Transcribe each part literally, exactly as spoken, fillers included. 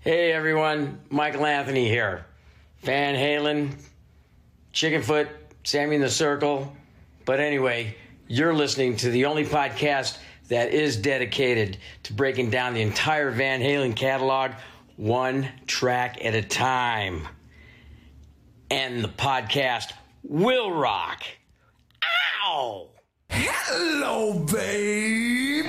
Hey everyone, Michael Anthony here. Van Halen, Chickenfoot, Sammy in the Circle. But anyway, you're listening to the only podcast that is dedicated to breaking down the entire Van Halen catalog one track at a time. And the podcast will rock. Ow! Hello, baby!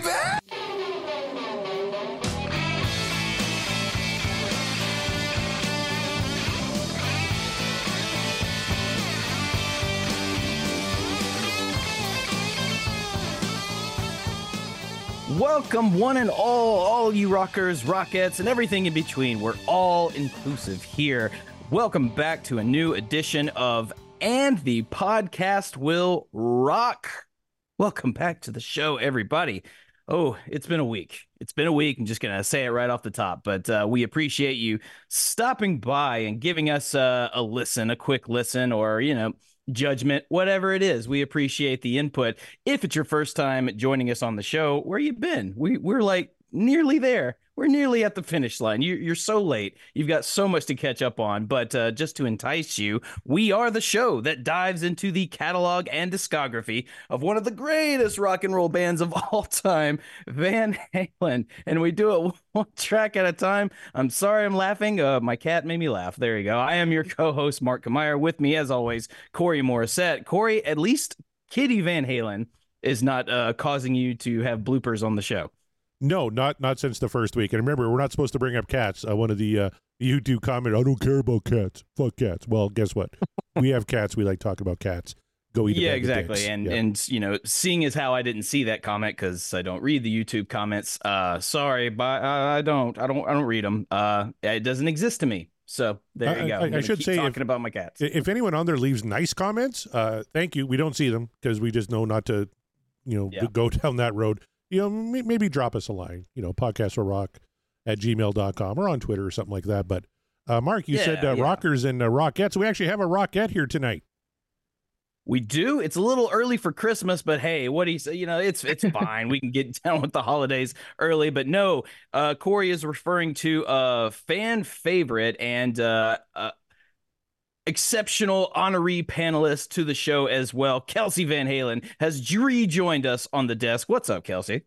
Welcome, one and all, all you rockers, rockettes, and everything in between. We're all inclusive here. Welcome back to a new edition of And the Podcast Will Rock. Welcome back to the show, everybody. Oh, it's been a week. It's been a week. I'm just going to say it right off the top, but uh, we appreciate you stopping by and giving us uh, a listen, a quick listen, or, you know, judgment, whatever it is. We appreciate the input. If it's your first time joining us on the show, where you been? We, we're like nearly there. We're nearly at the finish line. You, you're so late. You've got so much to catch up on. But uh, just to entice you, we are the show that dives into the catalog and discography of one of the greatest rock and roll bands of all time, Van Halen. And we do it one track at a time. I'm sorry I'm laughing. Uh, my cat made me laugh. There you go. I am your co-host, Mark Kamier. With me, as always, Corey Morissette. Corey, at least Kitty Van Halen is not uh, causing you to have bloopers on the show. No, not not since the first week. And remember, we're not supposed to bring up cats. Uh, one of the uh, YouTube comment, I don't care about cats. Fuck cats. Well, guess what? We have cats. We like talking about cats. Go eat a Yeah, bag of exactly. dicks. And, yeah. and, you know, seeing as how I didn't see that comment because I don't read the YouTube comments. Uh, sorry, but uh, I don't. I don't. I don't read them. Uh, it doesn't exist to me. So there you go. I, I, I should keep say, talking if, about my cats. If anyone on there leaves nice comments, uh, thank you. We don't see them because we just know not to, you know, Yeah. go down that road. You know, maybe drop us a line, you know, podcast or rock at gmail dot com or on Twitter or something like that. But uh, Mark, you Yeah, said uh, yeah. rockers and uh, rockettes. We actually have a rockette here tonight. We do. It's a little early for Christmas, but hey, what do you say? You know, it's it's fine. We can get down with the holidays early, but no. Uh, Corey is referring to a fan favorite and uh, uh, exceptional honoree panelist to the show as well. Kelsey Van Halen has rejoined us on the desk. What's up, Kelsey?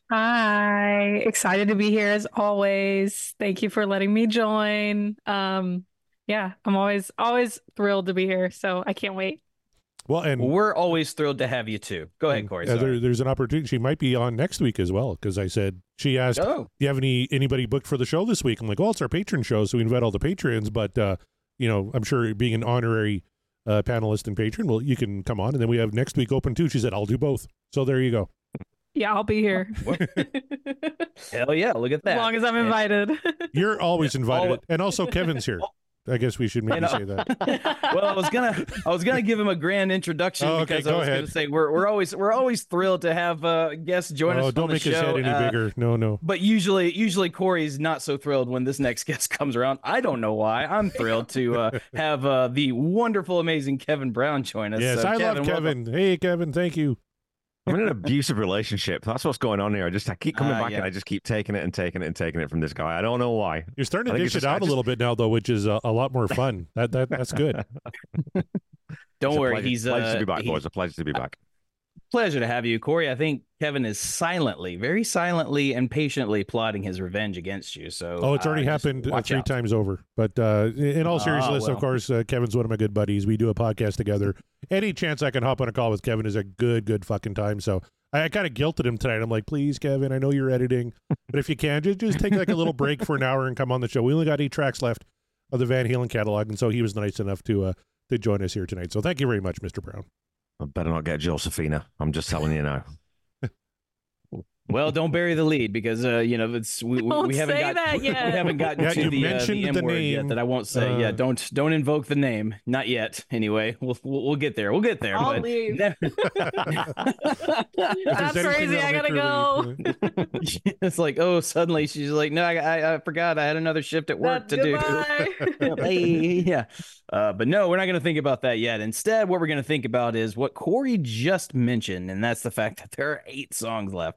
Hi, excited to be here as always. Thank you for letting me join. Um, yeah, I'm always always thrilled to be here, so I can't wait. Well, and Well, we're always thrilled to have you too. Go ahead, Corey. Uh, there, Sorry. there's an opportunity. She might be on next week as well because I said she asked, Oh. "Do you have any anybody booked for the show this week?" I'm like, "Well, it's our patron show, so we invite all the patrons." But uh, you know, I'm sure being an honorary uh, panelist and patron, well, you can come on, and then we have next week open too. She said, "I'll do both." So there you go. Yeah, I'll be here Hell yeah! Look at that. as long as I'm invited. You're always invited, Al- and also Kevin's here. I guess we should maybe And, uh, say that. Well, I was gonna, I was gonna give him a grand introduction Oh, okay, because go I was ahead. gonna say we're we're always we're always thrilled to have uh, guests join us Oh, on don't the make show. his head any Uh, bigger. No, no. But usually, usually Corey's not so thrilled when this next guest comes around. I don't know why. I'm thrilled to uh, have uh, the wonderful, amazing Kevin Brown join us. Yes, So, I love welcome. Kevin. Hey, Kevin, thank you. I'm in an abusive relationship. That's what's going on here. I just I keep coming Ah, back yeah. and I just keep taking it and taking it and taking it from this guy. I don't know why. You're starting I to think dish it's it just- I out a just- little bit now, though, which is a, a lot more fun. That that that's good. Don't It's a worry, pleasure, he's pleasure uh, to be back, he- boys. A pleasure to be back. pleasure to have you, Corey. I think Kevin is silently, very silently and patiently plotting his revenge against you. So, Oh, it's already uh, just happened uh, watch three out. times over. But uh, in all Ah, seriousness, well. of course, uh, Kevin's one of my good buddies. We do a podcast together. Any chance I can hop on a call with Kevin is a good, good fucking time. So I, I kind of guilted him tonight. I'm like, please, Kevin, I know you're editing, but if you can, just, just take like a little break for an hour and come on the show. We only got eight tracks left of the Van Halen catalog, and so he was nice enough to uh, to join us here tonight. So thank you very much, Mister Brown. I better not get Josephina. I'm just telling you now. Well, don't bury the lead because uh, you know it's we, we, Don't we haven't say got that yet. we haven't gotten Yeah, to you the, uh, mentioned the M the word name, yet that I won't say. uh, yeah, don't don't invoke the name. Not yet. Anyway, we'll we'll, we'll get there. We'll get there. I'll but leave. ne- That's crazy. I gotta go. it's like, oh, suddenly she's like, no, I, I I forgot I had another shift at work That's to goodbye. do. Hey, yeah. Uh, but no, we're not going to think about that yet. Instead, what we're going to think about is what Corey just mentioned, and that's the fact that there are eight songs left. That's There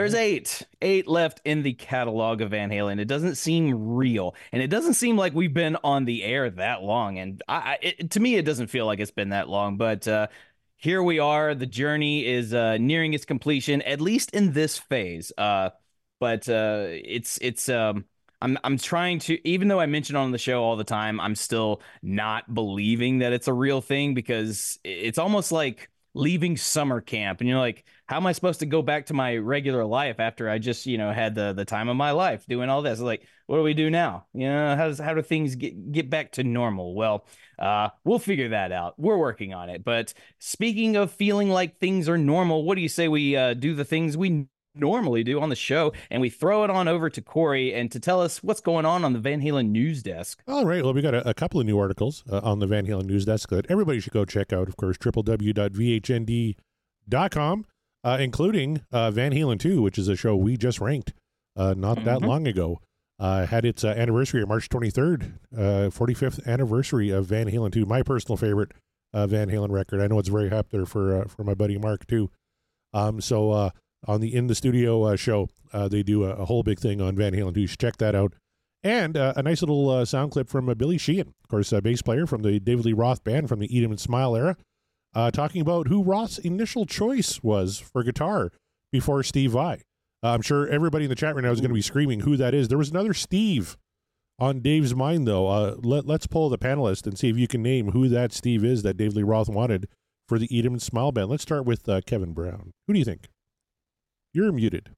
There's eight, eight left in the catalog of Van Halen. It doesn't seem real, and it doesn't seem like we've been on the air that long. And I, I it, to me, it doesn't feel like it's been that long. But uh, here we are. The journey is uh, nearing its completion, at least in this phase. Uh, but uh, it's it's um, I'm I'm trying to, even though I mention it on the show all the time, I'm still not believing that it's a real thing, because it's almost like leaving summer camp and you're like, how am I supposed to go back to my regular life after I just, you know, had the the time of my life doing all this? Like, what do we do now? You know, how does how do things get get back to normal? Well, uh, we'll figure that out. We're working on it. But speaking of feeling like things are normal, what do you say we uh, do the things we normally do on the show, and we throw it on over to Corey and to tell us what's going on on the Van Halen news desk? All right. Well, we got a, a couple of new articles uh, on the Van Halen news desk that everybody should go check out. Of course, w w w dot v h n d dot com, uh, including uh, Van Halen two, which is a show we just ranked uh, not mm-hmm. that long ago. Uh, had its uh, anniversary on March twenty-third, uh, forty-fifth anniversary of Van Halen two, my personal favorite uh, Van Halen record. I know it's very up there for uh, for my buddy Mark too. Um, so uh, on the In the Studio uh, show, uh, they do a, a whole big thing on Van Halen two. You should check that out. And uh, a nice little uh, sound clip from uh, Billy Sheehan, of course, a bass player from the David Lee Roth band from the Eat 'em and Smile era, uh, talking about who Roth's initial choice was for guitar before Steve Vai. Uh, I'm sure everybody in the chat right now is going to be screaming who that is. There was another Steve on Dave's mind, though. Uh, let, let's pull the panelist and see if you can name who that Steve is that David Lee Roth wanted for the Eat 'em and Smile band. Let's start with uh, Kevin Brown. Who do you think? You're muted.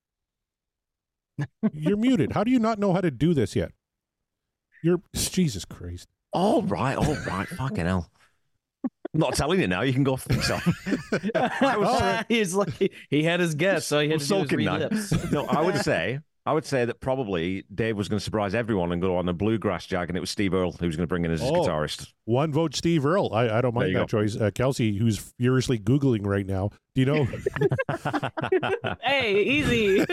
You're muted. How do you not know how to do this yet? You're Jesus Christ. All right, all right. Fucking hell. I'm not telling you now. You can go for yourself. I was, oh, he's like he, he had his guess, so he had I'm to sulking do his now. lips. No, I would say, I would say that probably Dave was going to surprise everyone and go on the bluegrass jag, and it was Steve Earle who was going to bring in as his Oh. guitarist. One vote, Steve Earle. I, I don't mind There you that choice. Uh, Kelsey, who's furiously Googling right now. Do you know? Hey, easy.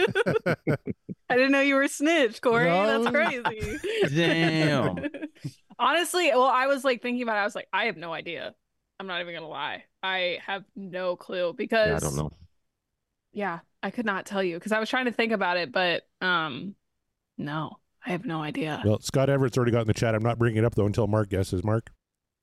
I didn't know you were a snitch, Corey. No. That's crazy. Damn. Honestly, well, I was like thinking about it. I was like, I have no idea. I'm not even gonna lie. I have no clue because Yeah, I don't know. yeah, I could not tell you because I was trying to think about it, but um, no, I have no idea. Well, Scott Everett's already got in the chat. I'm not bringing it up, though, until Mark guesses. Mark?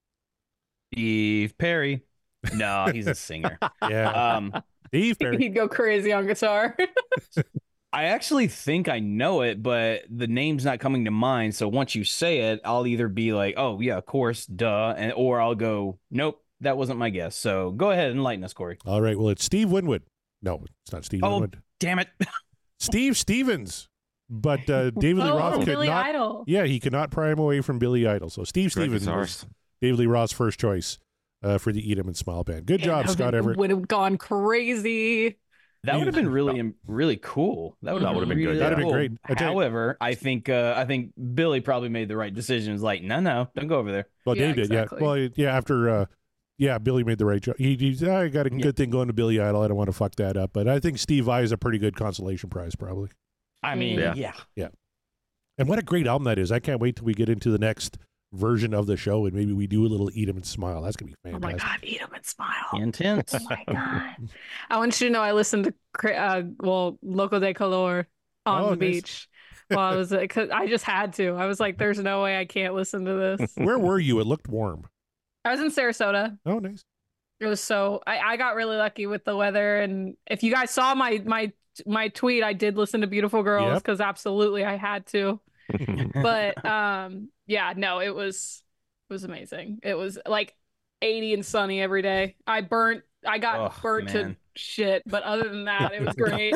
Steve Perry. No, he's a singer. Yeah. Um, Steve Perry. He'd go crazy on guitar. I actually think I know it, but the name's not coming to mind. So once you say it, I'll either be like, "Oh yeah, of course, duh," and or I'll go, "Nope, that wasn't my guess." So go ahead and enlighten us, Corey. All right. Well, it's Steve Winwood. No, it's not Steve Oh, Winwood. damn it! Steve Stevens. But uh, David Lee Oh, Roth from could Billy not. Idol. Yeah, he could not pry him away from Billy Idol. So Steve Great Stevens guitarist. was David Lee Roth's first choice uh, for the Eat 'em and Smile band. Good job, That Scott Everett. would have gone crazy. That would have been really, really cool. That would That have would've been good, really yeah. That'd have been cool. great. I tell you- However, I think uh, I think Billy probably made the right decision. It's like, no, no, don't go over there. Well, Yeah, Dave did, exactly. yeah. Well, yeah, after, uh, yeah, Billy made the right choice. He, he's, I got a Yeah. good thing going to Billy Idol. I don't want to fuck that up. But I think Steve Vai is a pretty good consolation prize, probably. I mean, Yeah. yeah. And what a great album that is. I can't wait till we get into the next version of the show and maybe we do a little Eat 'em and Smile. That's going to be Oh my fantastic. God, eat 'em and smile. Intense. Oh my God. I want you to know I listened to, Cra- uh, well, Loco de Color on Oh, the nice. beach while I was, because I just had to. I was like, there's no way I can't listen to this. Where were you? It looked warm. I was in Sarasota. Oh, nice. It was so, I, I got really lucky with the weather. And if you guys saw my, my, my tweet, I did listen to Beautiful Girls Yep. because absolutely I had to. But um, yeah, no, it was, it was amazing. It was like eighty and sunny every day. I burnt, I got Oh, burnt man. to shit, but other than that, it was great.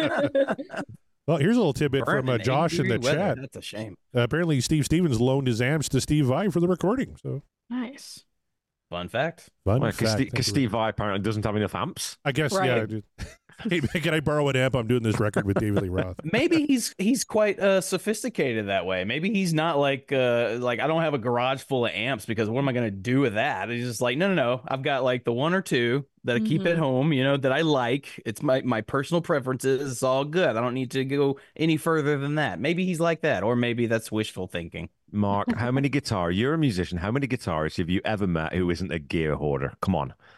Well, here's a little tidbit from uh, Burning Josh in the angry weather. chat. That's a shame. Uh, apparently, Steve Stevens loaned his amps to Steve Vai for the recording. So, Nice. Fun fact. fun Because fact. Steve, Thank you. Steve Vai apparently doesn't have enough amps. I guess, Right. yeah. just- Hey, can I borrow an amp? I'm doing this record with David Lee Roth. Maybe he's he's quite uh sophisticated that way. Maybe he's not like uh like I don't have a garage full of amps because what am I gonna do with that? He's just like, no, no, no. I've got like the one or two that I keep at Mhm. home, you know, that I like. It's my my personal preferences. It's all good. I don't need to go any further than that. Maybe he's like that, or maybe that's wishful thinking. Mark, how many guitar? You're a musician. How many guitarists have you ever met who isn't a gear hoarder? Come on.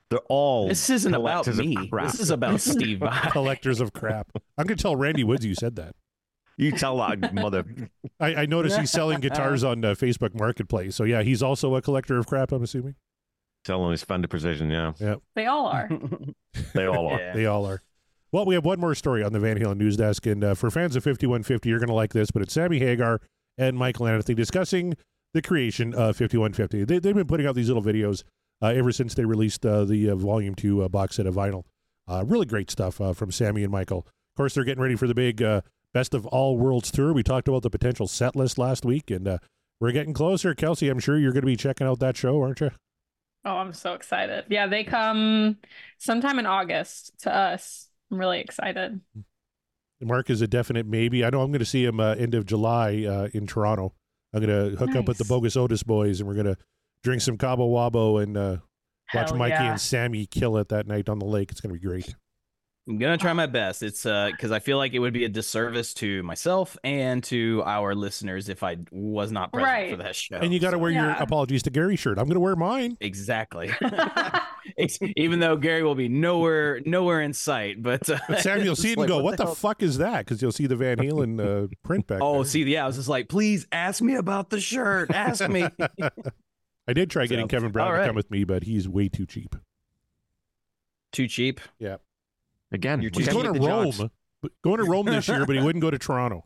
They're all This isn't about collectors of me. crap. This is about Steve Vai. Collectors of crap. I'm going to tell Randy Woods you said that. You tell that mother. I, I noticed he's selling guitars on uh, Facebook Marketplace. So, yeah, he's also a collector of crap, I'm assuming. Telling his Fender Precision, yeah. Yeah. They all are. They all are. Yeah. They all are. Well, we have one more story on the Van Halen News Desk, and uh, for fans of fifty-one fifty, you're going to like this, but it's Sammy Hagar and Michael Anthony discussing the creation of fifty-one fifty. They, they've been putting out these little videos uh, ever since they released uh, the uh, Volume two uh, box set of vinyl. Uh, really great stuff uh, from Sammy and Michael. Of course, they're getting ready for the big uh, Best of All Worlds tour. We talked about the potential set list last week, and uh, we're getting closer. Kelsey, I'm sure you're going to be checking out that show, aren't you? Oh, I'm so excited. Yeah, they come sometime in August to us. I'm really excited. Mark is a definite maybe. I know I'm going to see him uh, end of July uh, in Toronto. I'm going to hook up with the Nice. Bogus Otis boys, and we're going to drink some Cabo Wabo and uh, watch Hell Mikey yeah. and Sammy kill it that night on the lake. It's going to be great. I'm gonna try my best. It's uh because I feel like it would be a disservice to myself and to our listeners if I was not present Right. for that show. And you got to So- wear your Yeah. apologies to Gary shirt. I'm going to wear mine. Exactly. Ex- Even though Gary will be nowhere nowhere in sight, but, uh, But Sam, you'll it's see it and like, go, what, the hell? fuck is that? Because you'll see the Van Halen uh, print back Oh, there. see, yeah, I was just like, please ask me about the shirt. Ask me. I did try getting So, Kevin Brown all to right. come with me, but he's way too cheap. Too cheap. Yeah. Again, You're we He's too can't going get to the Rome. judge. But- Going to Rome this year, but he wouldn't go to Toronto.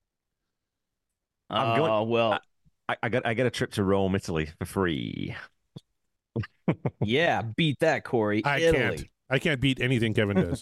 I'm Uh, going- well, I, I got I get a trip to Rome, Italy for free. yeah, beat that, Corey. I Italy. can't. I can't beat anything Kevin does.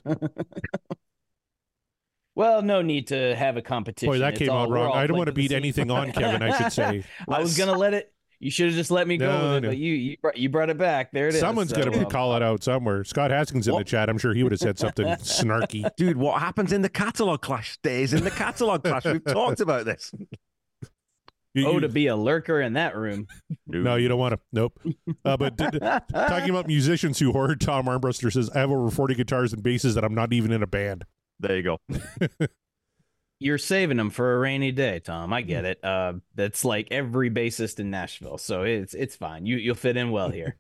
Well, no need to have a competition. Boy, that It's came all- out we're wrong. all I don't playing want to for the beat same- anything on Kevin, I should say. I was gonna let it. You should have just let me go No, with it, no. but you you brought, you brought it back. There it is. Someone's So, going to um, call it out somewhere. Scott Haskins in the What? chat. I'm sure he would have said something snarky. Dude, what happens in the catalog clash stays in the catalog clash. We've talked about this. You- Oh, you- to be a lurker in that room. no, you don't want to. Nope. Uh, but d- d- talking about musicians who hoard, Tom Armbruster says, I have over forty guitars and basses that I'm not even in a band. There you go. You're saving them for a rainy day, Tom. I get it. Uh, that's like every bassist in Nashville, so it's it's fine. You you'll fit in well here.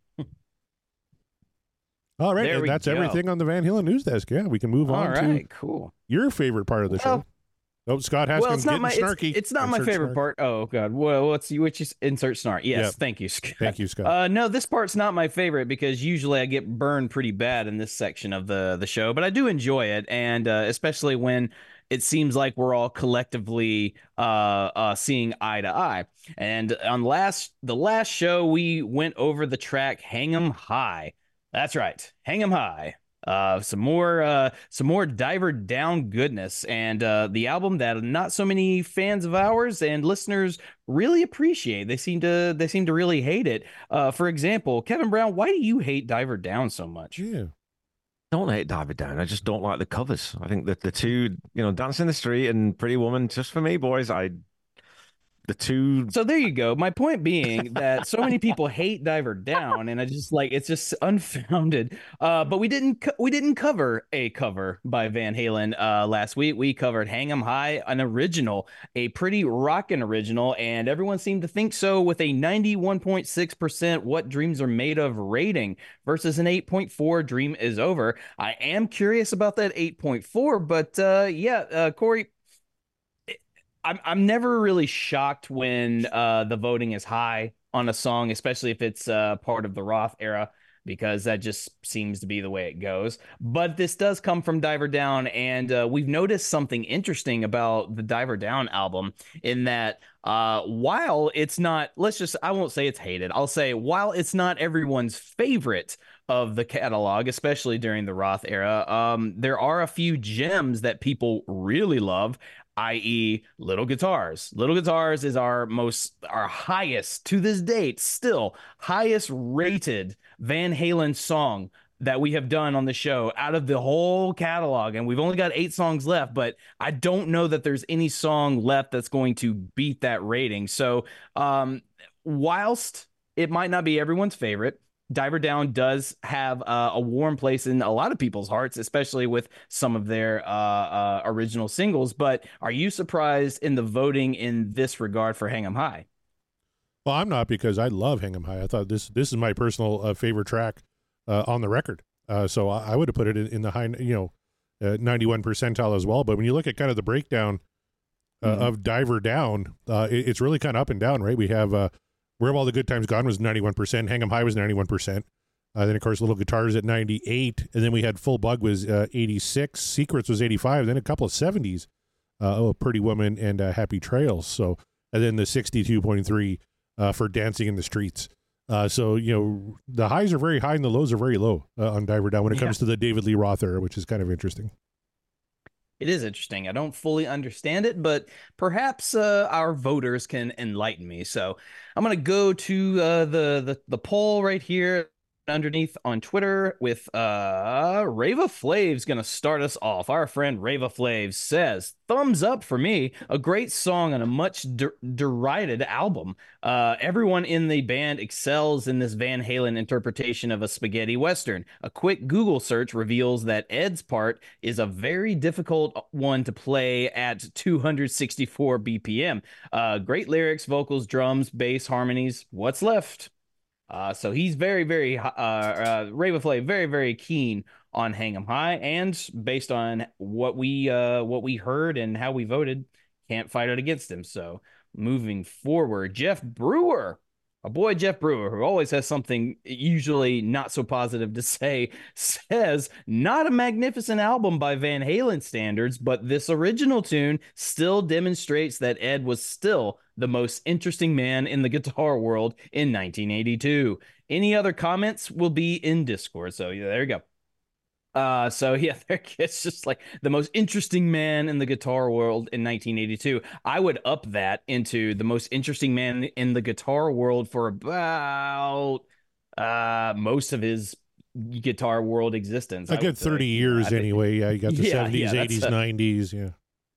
All right. There And we that's go. everything on the Van Halen news desk. Yeah, we can move All on right, to cool. your favorite part of the Well- show. Oh, Scott Haskins Well, it's not getting my it's, snarky. it's not my Insert favorite snark. part. Oh God. Well, what's you which is insert snark? Yes, Yep. thank you, Scott. Thank you, Scott. Uh, no, this part's not my favorite because usually I get burned pretty bad in this section of the the show, but I do enjoy it, and uh, especially when it seems like we're all collectively uh, uh, seeing eye to eye. And on last the last show, we went over the track "Hang 'Em High." That's right, "Hang 'Em High." Uh, some more, uh, some more Diver Down goodness, and uh, the album that not so many fans of ours and listeners really appreciate. They seem to, they seem to really hate it. Uh, for example, Kevin Brown, why do you hate Diver Down so much? yeah. Don't hate Dive It Down. I just don't like the covers. I think that the two, you know, Dance in the Street and Pretty Woman, just for me, boys, I, the two, So there you go. My point being that so many people hate Diver Down, and I just like it's just unfounded. Uh, but we didn't co- we didn't cover a cover by Van Halen uh, last week. We covered "Hang 'Em High," an original, a pretty rockin' original, and everyone seemed to think so with a ninety-one point six percent "What Dreams Are Made Of" rating versus an eight point four "Dream Is Over." I am curious about that eight point four, but uh, yeah, uh, Corey. I'm I'm never really shocked when uh, the voting is high on a song, especially if it's uh, part of the Roth era, because that just seems to be the way it goes. But this does come from Diver Down, and uh, we've noticed something interesting about the Diver Down album in that uh, while it's not, let's just, I won't say it's hated. I'll say while it's not everyone's favorite of the catalog, especially during the Roth era, um, there are a few gems that people really love, that is Little Guitars. Little Guitars is our most, our highest, to this date, still highest rated Van Halen song that we have done on the show out of the whole catalog. And we've only got eight songs left, but I don't know that there's any song left that's going to beat that rating. So um, whilst it might not be everyone's favorite, Diver Down does have uh, a warm place in a lot of people's hearts, especially with some of their uh, uh, original singles. But are you surprised in the voting in this regard for "Hang 'Em High"? Well, I'm not, because I love Hang 'Em High. I thought this this is my personal uh, favorite track uh, on the record. Uh, so I, I would have put it in, in the high, you know, uh, ninety-one percentile as well. But when you look at kind of the breakdown uh, mm-hmm. of Diver Down, uh, it, it's really kind of up and down, right? We have uh, Where Have All the Good Times Gone was ninety-one percent, Hang 'em High was ninety-one percent. Uh, then, of course, Little Guitars at ninety-eight. And then we had Full Bug was uh, eighty-six. Secrets was eighty-five. Then a couple of seventies. Uh, oh, Pretty Woman and uh, Happy Trails. So, and then the sixty-two point three uh, for Dancing in the Streets. Uh, so, you know, the highs are very high and the lows are very low uh, on Diver Down when it yeah. comes to the David Lee Roth era, which is kind of interesting. It is interesting. I don't fully understand it, but perhaps uh, our voters can enlighten me. So I'm going to go to uh, the, the the poll right here underneath on Twitter with uh Rava Flav's gonna start us off. Our friend Rava Flav says, thumbs up for me, a great song on a much der- derided album. Uh everyone in the band excels in this Van Halen interpretation of a spaghetti western. A quick Google search reveals that Ed's part is a very difficult one to play at two hundred sixty-four B P M. Uh great lyrics, vocals, drums, bass, harmonies. What's left? Uh, so he's very, very, uh, uh, Rava Flav, very, very keen on Hang 'em High, and based on what we, uh, what we heard and how we voted, can't fight it against him. So moving forward, Jeff Brewer, a boy Jeff Brewer, who always has something usually not so positive to say, says, not a magnificent album by Van Halen standards, but this original tune still demonstrates that Ed was still the most interesting man in the guitar world in nineteen eighty-two. Any other comments will be in Discord. So yeah, there you go. Uh, so yeah, it's just like the most interesting man in the guitar world in nineteen eighty-two. I would up that into the most interesting man in the guitar world for about uh most of his guitar world existence. A good thirty years yeah, anyway. Yeah, you got the yeah, seventies, yeah, eighties, a, nineties. Yeah.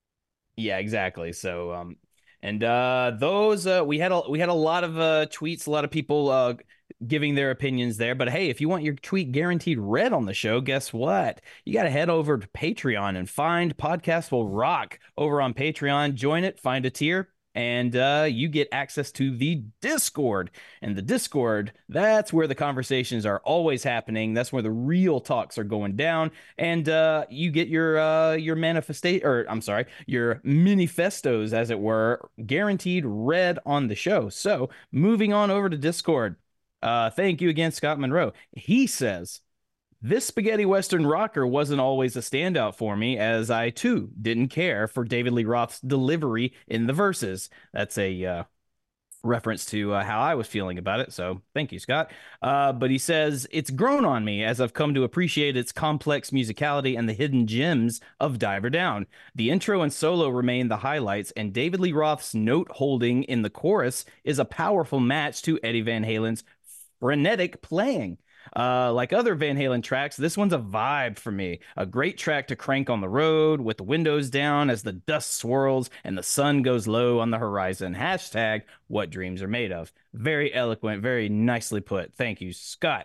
Yeah, exactly. So um and uh those uh we had a we had a lot of uh tweets, a lot of people uh giving their opinions there. But hey, if you want your tweet guaranteed read on the show, guess what? You got to head over to Patreon and find Podcast Will Rock over on Patreon. Join it, find a tier, and uh, you get access to the Discord. And the Discord, that's where the conversations are always happening. That's where the real talks are going down. And uh, you get your uh, your manifestation, or I'm sorry, your manifestos, as it were, guaranteed read on the show. So moving on over to Discord. Uh, thank you again, Scott Monroe. He says, this spaghetti western rocker wasn't always a standout for me, as I too didn't care for David Lee Roth's delivery in the verses. That's a uh, reference to uh, how I was feeling about it. So thank you, Scott. Uh, but he says, it's grown on me as I've come to appreciate its complex musicality and the hidden gems of Diver Down. The intro and solo remain the highlights, and David Lee Roth's note holding in the chorus is a powerful match to Eddie Van Halen's frenetic playing. Uh, like other Van Halen tracks, this one's a vibe for me. A great track to crank on the road with the windows down as the dust swirls and the sun goes low on the horizon. Hashtag what dreams are made of. Very eloquent, very nicely put. Thank you, Scott.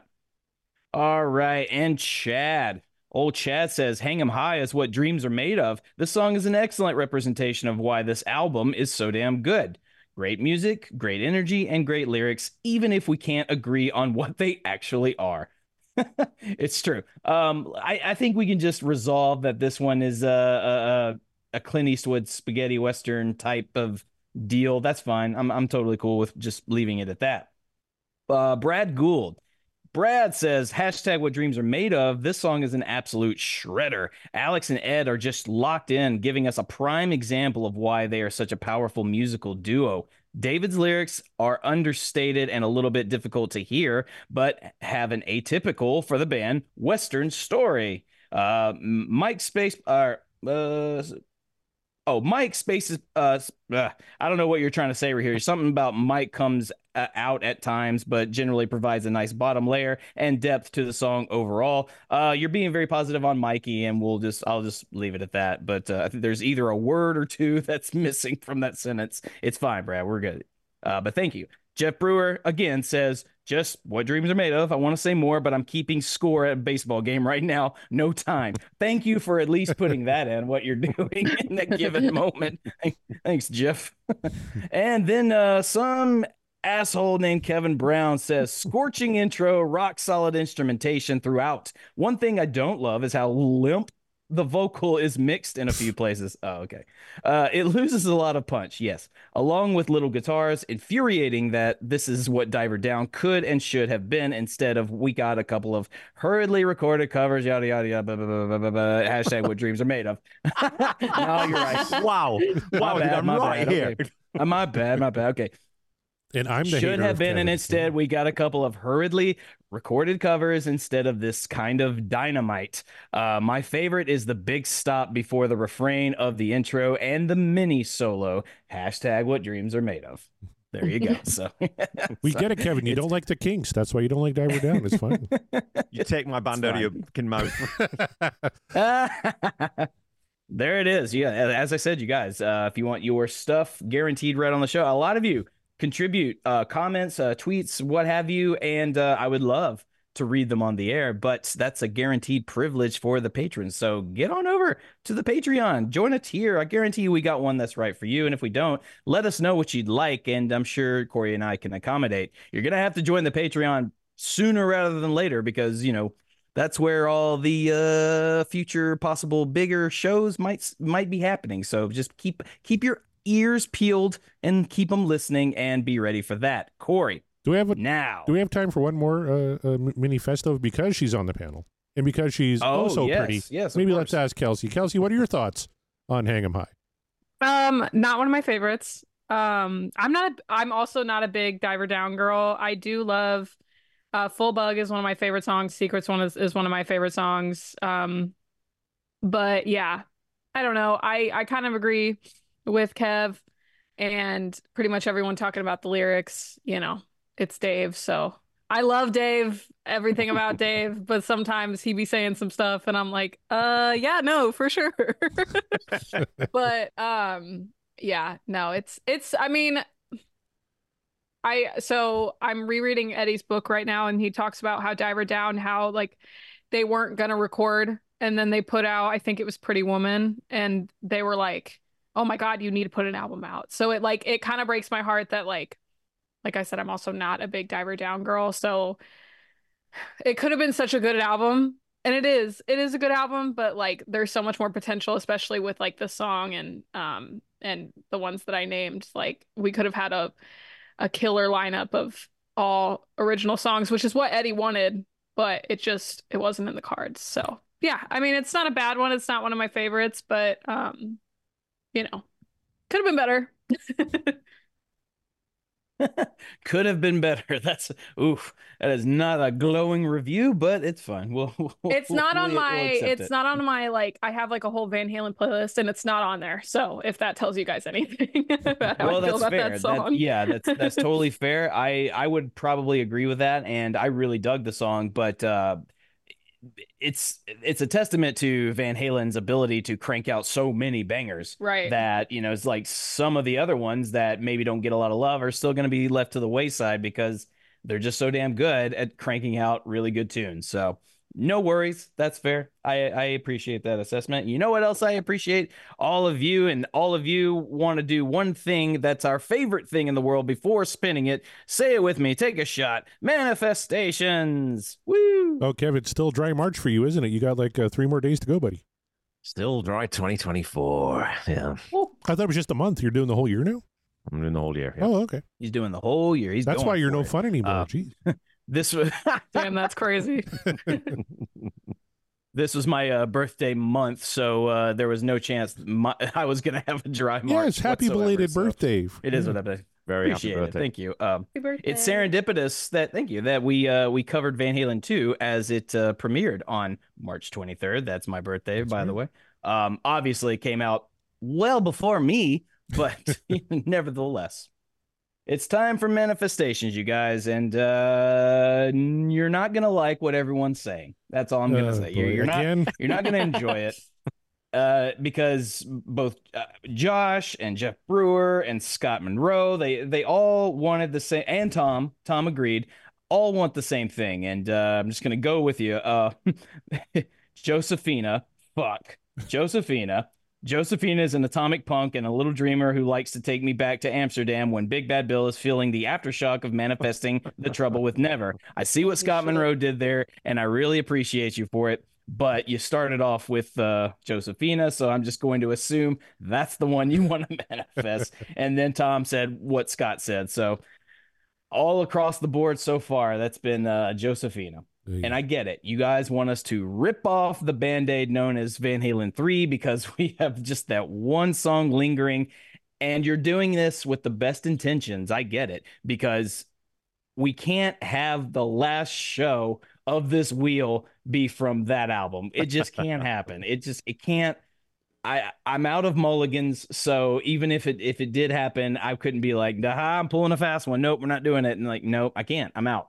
All right, and Chad. Old Chad says, Hang 'em High is what dreams are made of. This song is an excellent representation of why this album is so damn good. Great music, great energy, and great lyrics, even if we can't agree on what they actually are. It's true. Um, I, I think we can just resolve that this one is a, a, a Clint Eastwood spaghetti western type of deal. That's fine. I'm I'm totally cool with just leaving it at that. Uh, Brad Gould. Brad says, hashtag what dreams are made of. This song is an absolute shredder. Alex and Ed are just locked in, giving us a prime example of why they are such a powerful musical duo. David's lyrics are understated and a little bit difficult to hear, but have an atypical, for the band, Western story. Uh, Mike Space, uh, uh, oh, Mike Spaces, uh, uh, I don't know what you're trying to say right here. Something about Mike comes uh, out at times, but generally provides a nice bottom layer and depth to the song overall. Uh, you're being very positive on Mikey, and we'll just, I'll just leave it at that. But uh, I think there's either a word or two that's missing from that sentence. It's fine, Brad. We're good. Uh, but thank you. Jeff Brewer, again, says, just what dreams are made of. I want to say more, but I'm keeping score at a baseball game right now. No time. Thank you for at least putting that in, what you're doing in that given moment. Thanks, Jeff. And then uh, some asshole named Kevin Brown says, scorching intro, rock solid instrumentation throughout. One thing I don't love is how limp the vocal is mixed in a few places. Oh, okay. Uh, it loses a lot of punch, yes. Along with little guitars, infuriating that this is what Diver Down could and should have been instead of we got a couple of hurriedly recorded covers, yada, yada, yada, blah, blah, blah, blah, blah, blah, hashtag what dreams are made of. No, you're right. Wow. Wow, bad, I'm my right bad. here. Okay. Uh, my bad, my bad. Okay. And I'm the Should hater have of been, Kevin. and instead we got a couple of hurriedly recorded covers instead of this kind of dynamite. Uh, my favorite is the big stop before the refrain of the intro and the mini solo. Hashtag what dreams are made of. There you go. So We so get it, Kevin. You it's- don't like the Kinks. That's why you don't like Diver Down. It's fine. You take my band out of your fucking mouth. There it is. Yeah, as I said, you guys, uh, if you want your stuff guaranteed right on the show, a lot of you contribute uh, comments, uh, tweets, what have you, and uh, I would love to read them on the air, but that's a guaranteed privilege for the patrons. So get on over to the Patreon, join a tier. I guarantee you we got one that's right for you. And if we don't, let us know what you'd like, and I'm sure Corey and I can accommodate. You're going to have to join the Patreon sooner rather than later because, you know, that's where all the uh, future possible bigger shows might might be happening. So just keep keep your ears peeled and keep them listening and be ready for that. Corey, Do we have a, now. do we have time for one more uh, uh, mini festo because she's on the panel and because she's Oh, oh so yes, pretty? yes, of Maybe course. let's ask Kelsey. Kelsey, what are your thoughts on Hang 'Em High? Um, not one of my favorites. Um, I'm not. A, I'm also not a big Diver Down girl. I do love. Uh, Full Bug is one of my favorite songs. Secrets one is, is one of my favorite songs. Um, but yeah, I don't know. I I kind of agree with Kev and pretty much everyone talking about the lyrics. You know, it's Dave, so I love Dave. Everything about Dave, but sometimes he be saying some stuff, and I'm like, uh, yeah, no, for sure. But um, yeah, no, it's it's. I mean. I so I'm rereading Eddie's book right now, and he talks about how Diver Down, how like they weren't gonna record, and then they put out, I think it was Pretty Woman, and they were like, "Oh my God, you need to put an album out." So it like it kind of breaks my heart that like, like I said, I'm also not a big Diver Down girl, so it could have been such a good album, and it is, it is a good album, but like there's so much more potential, especially with like the song and um and the ones that I named. Like we could have had a a killer lineup of all original songs, which is what Eddie wanted, but it just it wasn't in the cards. So yeah, I mean it's not a bad one. It's not one of my favorites, but um, you know, could have been better. Could have been better. That's oof. That is not a glowing review, but it's fine. We'll, we'll It's not we'll- on we'll my accept it's it. not on my like I have like a whole Van Halen playlist and it's not on there. So if that tells you guys anything about how Well, I feel that's about fair. that That- song. yeah, that's that's totally fair. I I would probably agree with that, and I really dug the song, but uh, it's it's a testament to Van Halen's ability to crank out so many bangers. Right. That, you know, it's like some of the other ones that maybe don't get a lot of love are still going to be left to the wayside because they're just so damn good at cranking out really good tunes. So no worries. That's fair. I, I appreciate that assessment. You know what else I appreciate? All of you, and all of you want to do one thing that's our favorite thing in the world before spinning it. Say it with me. Take a shot. Manifestations. Woo! Oh, Kevin, it's still dry March for you, isn't it? You got like uh, three more days to go, buddy. Still dry twenty twenty-four. Yeah. I thought it was just a month. You're doing the whole year now? I'm doing the whole year. Yeah. Oh, okay. He's doing the whole year. He's That's going why you're for no it. fun anymore. Uh, Jeez. This was Damn, that's crazy. this was my uh, birthday month, so uh, there was no chance my, I was gonna have a dry March. Yes, happy whatsoever, belated so birthday. It is Yeah. what I Very happy appreciate it. birthday. Thank you. Um, Happy birthday. it's serendipitous that thank you that we uh, we covered Van Halen two as it uh, premiered on March twenty-third. That's my birthday, That's by the right. way. Um, obviously, it came out well before me, but nevertheless. It's time for manifestations, you guys, and uh, you're not gonna like what everyone's saying. That's all I'm gonna Oh, say. You're, boy. you're not Again? you're not gonna enjoy it, uh, because both uh, Josh and Jeff Brewer and Scott Monroe they they all wanted the same, and Tom Tom agreed, all want the same thing, and uh, I'm just gonna go with you. Uh, Josephina, fuck Josephina. Josephina is an atomic punk and a little dreamer who likes to take me back to Amsterdam when Big Bad Bill is feeling the aftershock of manifesting the trouble with Never. I see what Scott Monroe did there, and I really appreciate you for it. But you started off with uh, Josephina, so I'm just going to assume that's the one you want to manifest. And then Tom said what Scott said. So all across the board so far, that's been uh, Josephina. And I get it. You guys want us to rip off the Band-Aid known as Van Halen three because we have just that one song lingering. And you're doing this with the best intentions. I get it. Because we can't have the last show of this wheel be from that album. It just can't happen. It just, it can't. I, I'm out of mulligans. So even if it, if it did happen, I couldn't be like, nah, I'm pulling a fast one. Nope, we're not doing it. And like, nope, I can't. I'm out.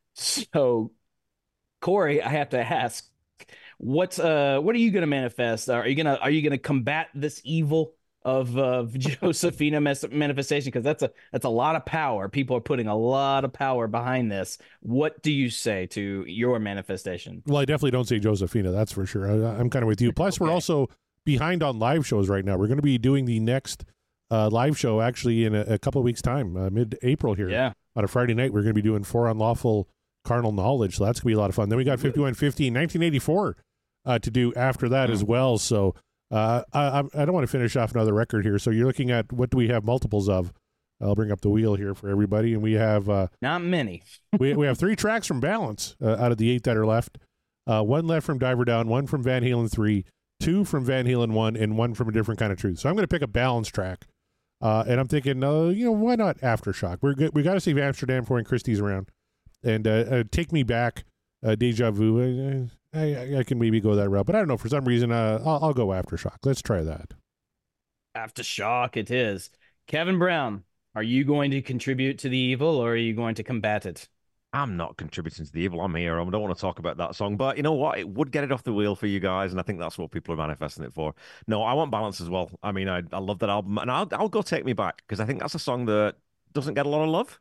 So Corey, I have to ask, what's uh, what are you going to manifest? Are you gonna are you gonna combat this evil of uh, Josephina manifestation? Because that's a that's a lot of power. People are putting a lot of power behind this. What do you say to your manifestation? Well, I definitely don't say Josephina. That's for sure. I, I'm kind of with you. Plus, okay. We're also behind on live shows right now. We're going to be doing the next uh, live show actually in a, a couple of weeks' time, uh, mid-April here. Yeah. On a Friday night, we're going to be doing For Unlawful Carnal Knowledge, so that's gonna be a lot of fun. Then we got fifty-one fifty in nineteen eighty-four uh, to do after that mm. as well. So uh, I, I don't want to finish off another record here. So you're looking at what do we have multiples of? I'll bring up the wheel here for everybody, and we have uh, not many. we we have three tracks from Balance uh, out of the eight that are left. Uh, one left from Diver Down, one from Van Halen three, two from Van Halen one, and one from A Different Kind of Truth. So I'm going to pick a Balance track, uh, and I'm thinking, uh, you know, why not Aftershock? We're good. We got to save Amsterdam for when Christie's around. And uh, uh, Take Me Back, uh, Deja Vu. I, I, I can maybe go that route, but I don't know. For some reason, uh, I'll, I'll go Aftershock. Let's try that. Aftershock it is. Kevin Brown, are you going to contribute to the evil or are you going to combat it? I'm not contributing to the evil. I'm here. I don't want to talk about that song, but you know what? It would get it off the wheel for you guys, and I think that's what people are manifesting it for. No, I want Balance as well. I mean, I, I love that album, and I'll, I'll go Take Me Back because I think that's a song that doesn't get a lot of love.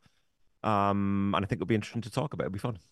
Um, and I think it'll be interesting to talk about. It'll be fun.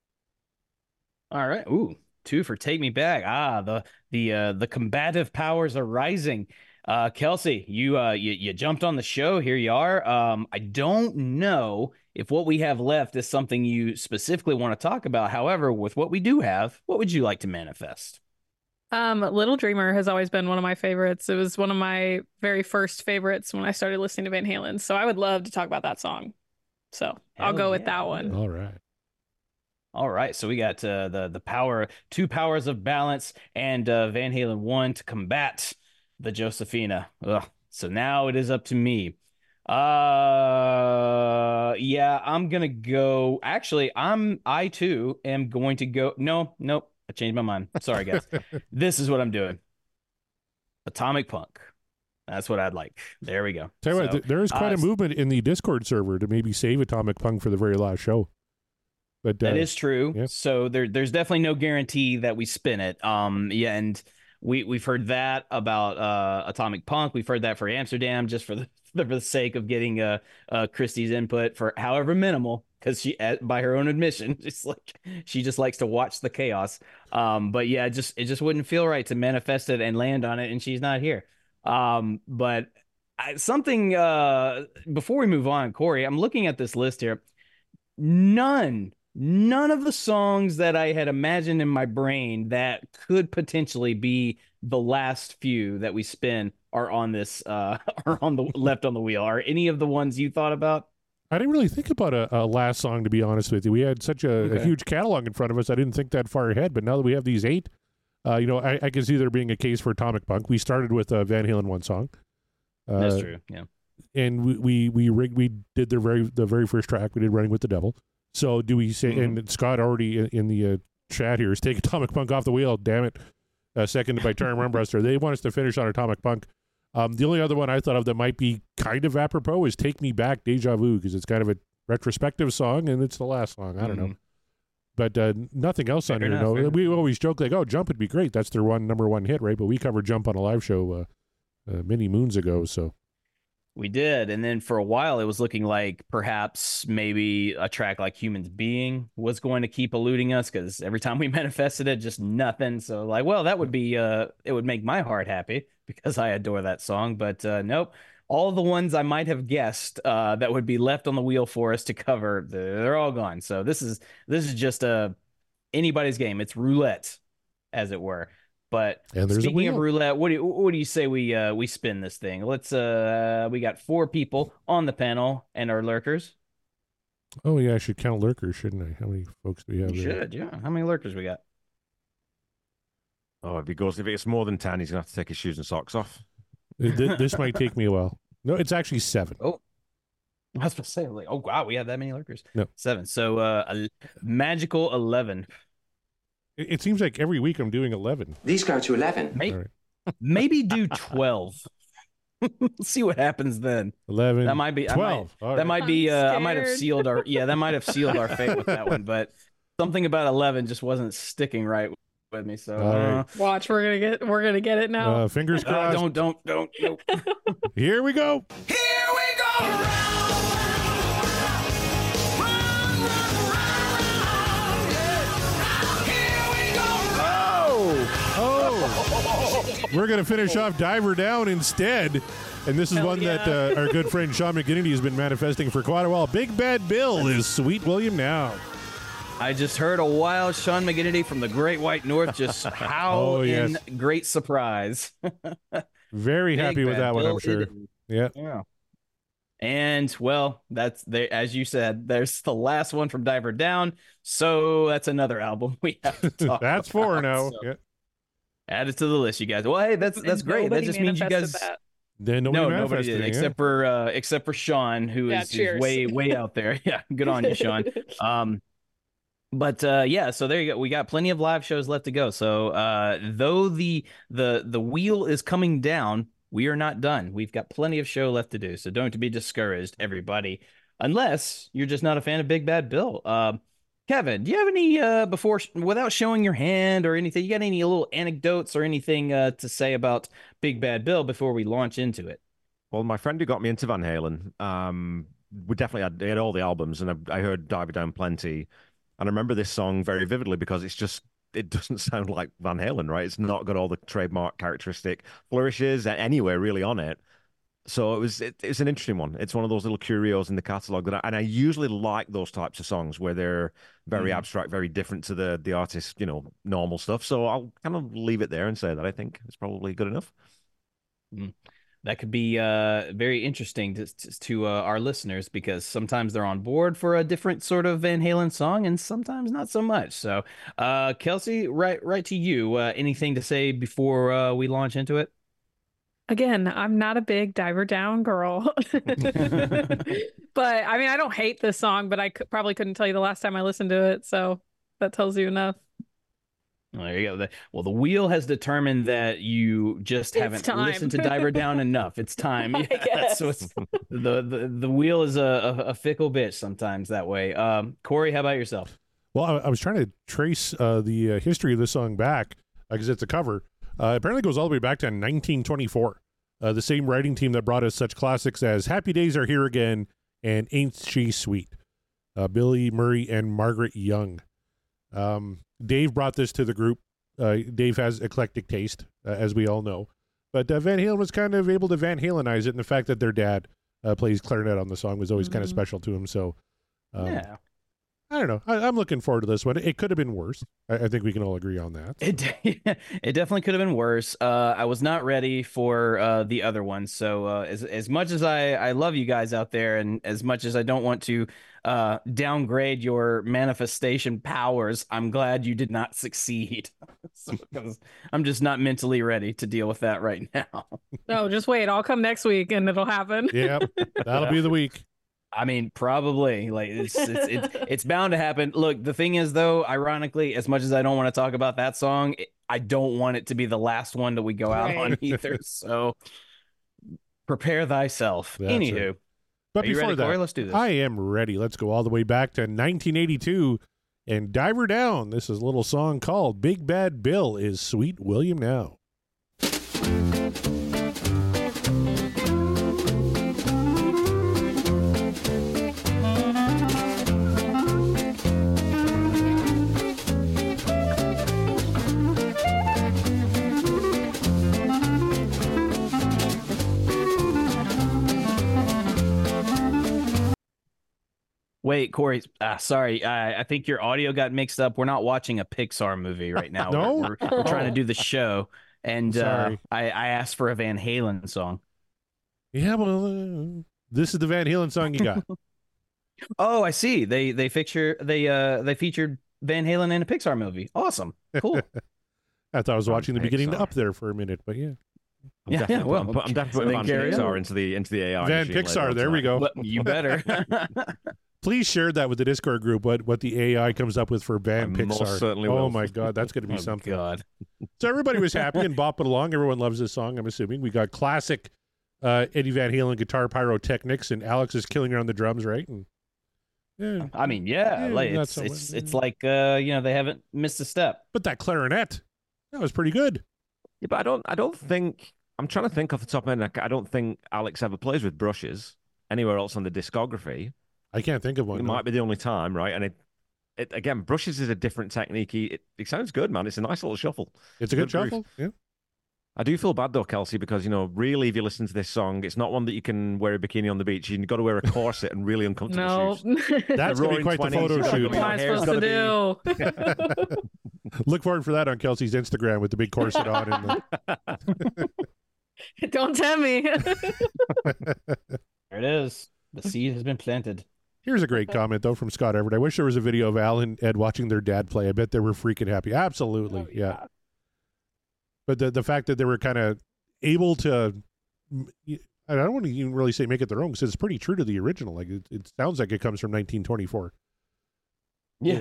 All right. Ooh, two for Take Me Back. Ah, the the uh, the combative powers are rising. Uh, Kelsey, you uh you, you jumped on the show. Here you are. Um, I don't know if what we have left is something you specifically want to talk about. However, with what we do have, what would you like to manifest? Um, Little Dreamer has always been one of my favorites. It was one of my very first favorites when I started listening to Van Halen. So I would love to talk about that song. So Hell I'll go yeah. with that one. All right. All right. So we got uh, the the power, two powers of Balance, and uh, Van Halen one to combat the Josephina. Ugh. So now it is up to me. Uh, yeah, I'm gonna go. Actually, I'm I too am going to go. No, nope. I changed my mind. Sorry, guys. This is what I'm doing. Atomic Punk. That's what I'd like. There we go. Tell you so, what, there is quite uh, a movement in the Discord server to maybe save Atomic Punk for the very last show. But uh, that is true. Yeah. So there, there's definitely no guarantee that we spin it. Um, yeah, and we we've heard that about uh, Atomic Punk. We've heard that for Amsterdam, just for the for the sake of getting uh, uh Christie's input for however minimal, because she, by her own admission, just like she just likes to watch the chaos. Um, but yeah, it just it just wouldn't feel right to manifest it and land on it, and she's not here. Um, but I, something, uh, before we move on, Corey, I'm looking at this list here. None, none of the songs that I had imagined in my brain that could potentially be the last few that we spin are on this, uh, are on the left on the wheel. Are any of the ones you thought about? I didn't really think about a, a last song, to be honest with you. We had such a, okay. a huge catalog in front of us. I didn't think that far ahead, but now that we have these eight, Uh, you know, I, I can see there being a case for Atomic Punk. We started with a Van Halen one song. Uh, That's true. Yeah. And we we we rigged, we did the very the very first track. We did Running with the Devil. So do we say? Mm-hmm. And Scott already in, in the uh, chat here is take Atomic Punk off the wheel. Damn it! Uh, seconded by Terry Rumbuster. They want us to finish on Atomic Punk. Um, the only other one I thought of that might be kind of apropos is Take Me Back, Deja Vu, because it's kind of a retrospective song and it's the last song. I don't mm-hmm. know. But uh, nothing else on here. No, we always joke like, "Oh, Jump would be great. That's their one number one hit, right?" But we covered Jump on a live show uh, uh, many moons ago. So we did, and then for a while, it was looking like perhaps maybe a track like "Humans Being" was going to keep eluding us because every time we manifested it, just nothing. So like, well, that would be uh, it would make my heart happy. because I adore that song. But uh, nope, all the ones I might have guessed uh, that would be left on the wheel for us to cover, they're all gone. So this is this is just a anybody's game. It's roulette, as it were. But And there's a speaking of wheel. roulette, what do you, what do you say we uh, we spin this thing? Let's uh we got four people on the panel and our lurkers. Oh yeah, I should count lurkers, shouldn't I? How many folks do we have You there? should, yeah. How many lurkers we got? Oh, if he goes, if it's more than ten, he's gonna have to take his shoes and socks off. Th- This might take me a while. No, it's actually seven. Oh, I was going to say, like, oh wow, we have that many lurkers. No. Seven. So uh, a magical eleven. It, it seems like every week I'm doing eleven. These go to eleven. May- All right. Maybe do twelve. See what happens then. eleven. That might be I twelve. might- All That right. might be. I'm Uh, I might have scared. sealed our. Yeah, that might have sealed our fate with that one. But something about eleven just wasn't sticking right with me. So All right. uh, Watch, we're gonna get we're gonna get it now. Uh, fingers uh, crossed. don't, don't, don't. Nope. Here we go. Here we go. Round, round, round, round, yeah. Here we go. Oh, we're gonna finish off Diver Down instead, and this is Hell one that yeah. uh, our good friend Sean McGinnity has been manifesting for quite a while. Big Bad Bill is Sweet William now. I just heard a wild Sean McGinnity from the Great White North just howl Oh, yes. in great surprise. Very Big happy with Bad that one, Bill I'm sure. it is. Yeah. Yeah. And well, that's there as you said, there's the last one from Diver Down. So that's another album we have to talk That's about. four now. So Yeah. add it to the list, you guys. Well, hey, that's that's And great. That nobody just means you manifested guys that. Then nobody no, nobody manifested did, it, yeah. except for uh except for Sean, who Yeah, is, is cheers. way, way out there. Yeah, good on you, Sean. Um But uh, yeah, so there you go. We got plenty of live shows left to go. So uh, though the the the wheel is coming down, we are not done. We've got plenty of show left to do. So don't be discouraged, everybody, unless you're just not a fan of Big Bad Bill. Um, Kevin, do you have any uh, before without showing your hand or anything? You got any little anecdotes or anything uh, to say about Big Bad Bill before we launch into it? Well, my friend who got me into Van Halen, um, we definitely had, they had all the albums, and I, I heard Diver Down plenty. And I remember this song very vividly because it's just, it doesn't sound like Van Halen, right? It's not got all the trademark characteristic flourishes anywhere really on it. So it was, it, it's an interesting one. It's one of those little curios in the catalog that I, and I usually like those types of songs where they're very Mhm. abstract, very different to the, the artist's, you know, normal stuff. So I'll kind of leave it there and say that I think it's probably good enough. That could be uh, very interesting to, to, to uh, our listeners because sometimes they're on board for a different sort of Van Halen song and sometimes not so much. So, uh, Kelsey, right, right to you. Uh, anything to say before uh, we launch into it? Again, I'm not a big Diver Down girl. But I mean, I don't hate this song, but I could, probably couldn't tell you the last time I listened to it. So that tells you enough. Well, there you go. The- Well, the wheel has determined that you just It's haven't time. listened to Diver Down enough. It's time. I Yeah, guess. so it's, the, the the wheel is a, a, a fickle bitch sometimes that way. Um, Corey, how about yourself? Well, I, I was trying to trace uh, the uh, history of this song back because it's a cover. Uh, apparently, it goes all the way back to nineteen twenty-four. Uh, the same writing team that brought us such classics as "Happy Days Are Here Again" and "Ain't She Sweet." Uh, Billy Murray and Margaret Young. Um, Dave brought this to the group. Uh, Dave has eclectic taste, uh, as we all know. But uh, Van Halen was kind of able to Van Halenize it, and the fact that their dad uh, plays clarinet on the song was always kind of Mhm. special to him. So, um, yeah. I don't know. I, I'm looking forward to this one. It could have been worse. I, I think we can all agree on that. It it definitely could have been worse. Uh, I was not ready for uh, the other one. So uh, as as much as I, I love you guys out there, and as much as I don't want to uh, downgrade your manifestation powers, I'm glad you did not succeed. So, because I'm just not mentally ready to deal with that right now. No, just wait. I'll come next week and it'll happen. Yep, that'll be the week. I mean, probably like it's it's it's, it's bound to happen. Look, the thing is, though, ironically, as much as I don't want to talk about that song, I don't want it to be the last one that we go out Right. on either. So prepare thyself. That's Anywho, it. But are you before ready, that, Corey? Let's do this. I am ready. Let's go all the way back to nineteen eighty-two and Diver Down. This is a little song called "Big Bad Bill is Sweet William Now." Wait, Corey. Ah, sorry. I, I think your audio got mixed up. We're not watching a Pixar movie right now. No? We're, we're, we're trying to do the show, and uh, Sorry. I, I asked for a Van Halen song. Yeah, well, uh, this is the Van Halen song you got. Oh, I see. They they feature they uh they featured Van Halen in a Pixar movie. Awesome. Cool. I thought I was watching the beginning to Pixar. Up There for a minute, but yeah. I'm Yeah, definitely, well, I'm, put- I'm definitely so putting then Van carry Pixar on. into the into the A I. Van machine later Pixar, on there we tonight. go. Well, you better. Please share that with the Discord group, what, what the A I comes up with for Van I most Pixar. certainly Oh will. my God, that's going to be Oh, something. God. So everybody was happy and bopping along. Everyone loves this song, I'm assuming. We got classic uh, Eddie Van Halen guitar pyrotechnics, and Alex is killing her on the drums, right? And, yeah. I mean, yeah, Yeah, like not it's so it's much. it's like uh you know they haven't missed a step. But that clarinet, that was pretty good. Yeah, but I don't. I don't think. I'm trying to think off the top of my head. I don't think Alex ever plays with brushes anywhere else on the discography. I can't think of one. It no. might be the only time, right? And it, it again, brushes is a different technique. It, it sounds good, man. It's a nice little shuffle. It's a good Good grief. shuffle. Yeah. I do feel bad though, Kelsey, because you know, really, if you listen to this song, it's not one that you can wear a bikini on the beach. You've got to wear a corset and really uncomfortable No. shoes. That's going to be Roaring quite the twenties, photo you gotta shoot. go What am I Hair's supposed to gotta do? Look forward for that on Kelsey's Instagram with the big corset on. And the... Don't tempt me. There it is. The seed has been planted. Here's a great comment, though, from Scott Everett. I wish there was a video of Al and Ed watching their dad play. I bet they were freaking happy. Absolutely. Oh, yeah. But the, the fact that they were kind of able to, I don't want to even really say make it their own, because it's pretty true to the original. Like it, it sounds like it comes from nineteen twenty-four. Yeah.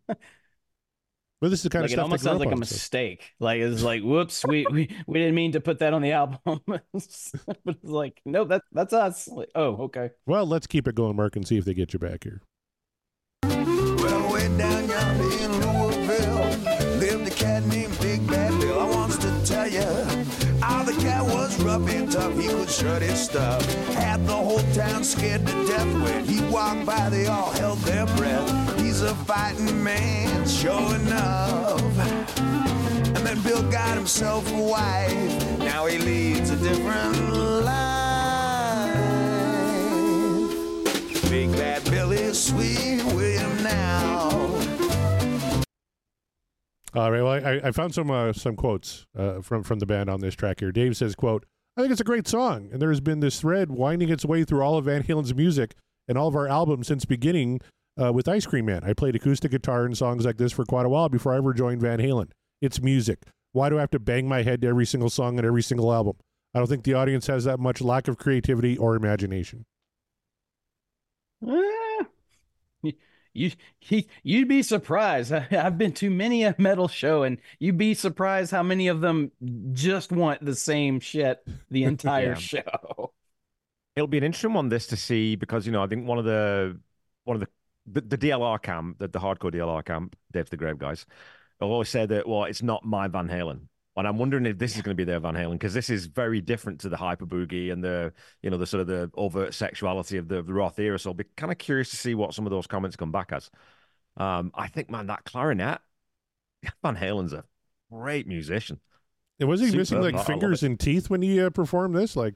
But this is the kind Like of it stuff almost they grew sounds up like a on, so- mistake. Like it's like, whoops, we, we we didn't mean to put that on the album. But it's like, nope, that that's us. Like, oh, okay. Well, let's keep it going, Mark, and see if they get you back here. Well, way down yonder in Louisville lived a cat named Big Bad Bill. I wants to tell you how the cat was rough and tough. He could shut his stuff. Had the whole town scared to death. When he walked by, they all held their breath. He's a fighting man, sure enough. And then Bill got himself a wife. Now he leads a different life. Big Bad Bill is sweet with him now. All right. Well, I, I found some uh, some quotes uh, from from the band on this track here. Dave says, "quote I think it's a great song, and there has been this thread winding its way through all of Van Halen's music and all of our albums since beginning uh, with Ice Cream Man. I played acoustic guitar in songs like this for quite a while before I ever joined Van Halen. It's music. Why do I have to bang my head to every single song and every single album? I don't think the audience has that much lack of creativity or imagination." Eh, you, you he, you'd be surprised. I, I've been to many a metal show, and you'd be surprised how many of them just want the same shit the entire Yeah. show. It'll be an interesting one this to see because you know I think one of the one of the the, the D L R camp, the, the hardcore D L R camp, Dave the Grave guys, will always say that well, it's not my Van Halen, and I'm wondering if this is going to be their Van Halen because this is very different to the hyper boogie and the you know the sort of the overt sexuality of the, the Roth era. So I'll be kind of curious to see what some of those comments come back as. Um, I think man, that clarinet, Van Halen's a great musician. And was he Superb. missing like I love fingers it. and teeth when he uh, performed this? Like,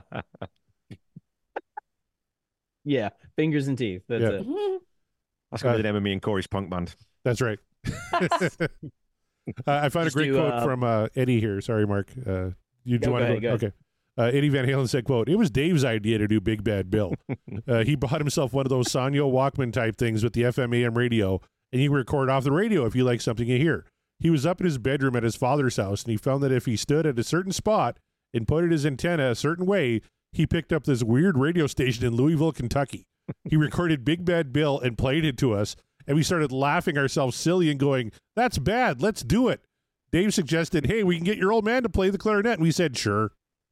Yeah, fingers and teeth. That's Yeah. it. That's going Uh, to be the name of me and Corey's punk band. that's right. uh, I found Just a great do, quote uh, from uh, Eddie here. Sorry, Mark. Uh, you do Go, want go to ahead, go Okay. Uh, Eddie Van Halen said, "quote It was Dave's idea to do Big Bad Bill. uh, he bought himself one of those Sanyo Walkman type things with the F M A M radio, and he record off the radio if you like something you hear. He was up in his bedroom at his father's house, and he found that if he stood at a certain spot and pointed his antenna a certain way, he picked up this weird radio station in Louisville, Kentucky. He recorded Big Bad Bill and played it to us, and we started laughing ourselves silly and going, 'That's bad. Let's do it.' Dave suggested, 'Hey, we can get your old man to play the clarinet.' And we said, 'Sure.'"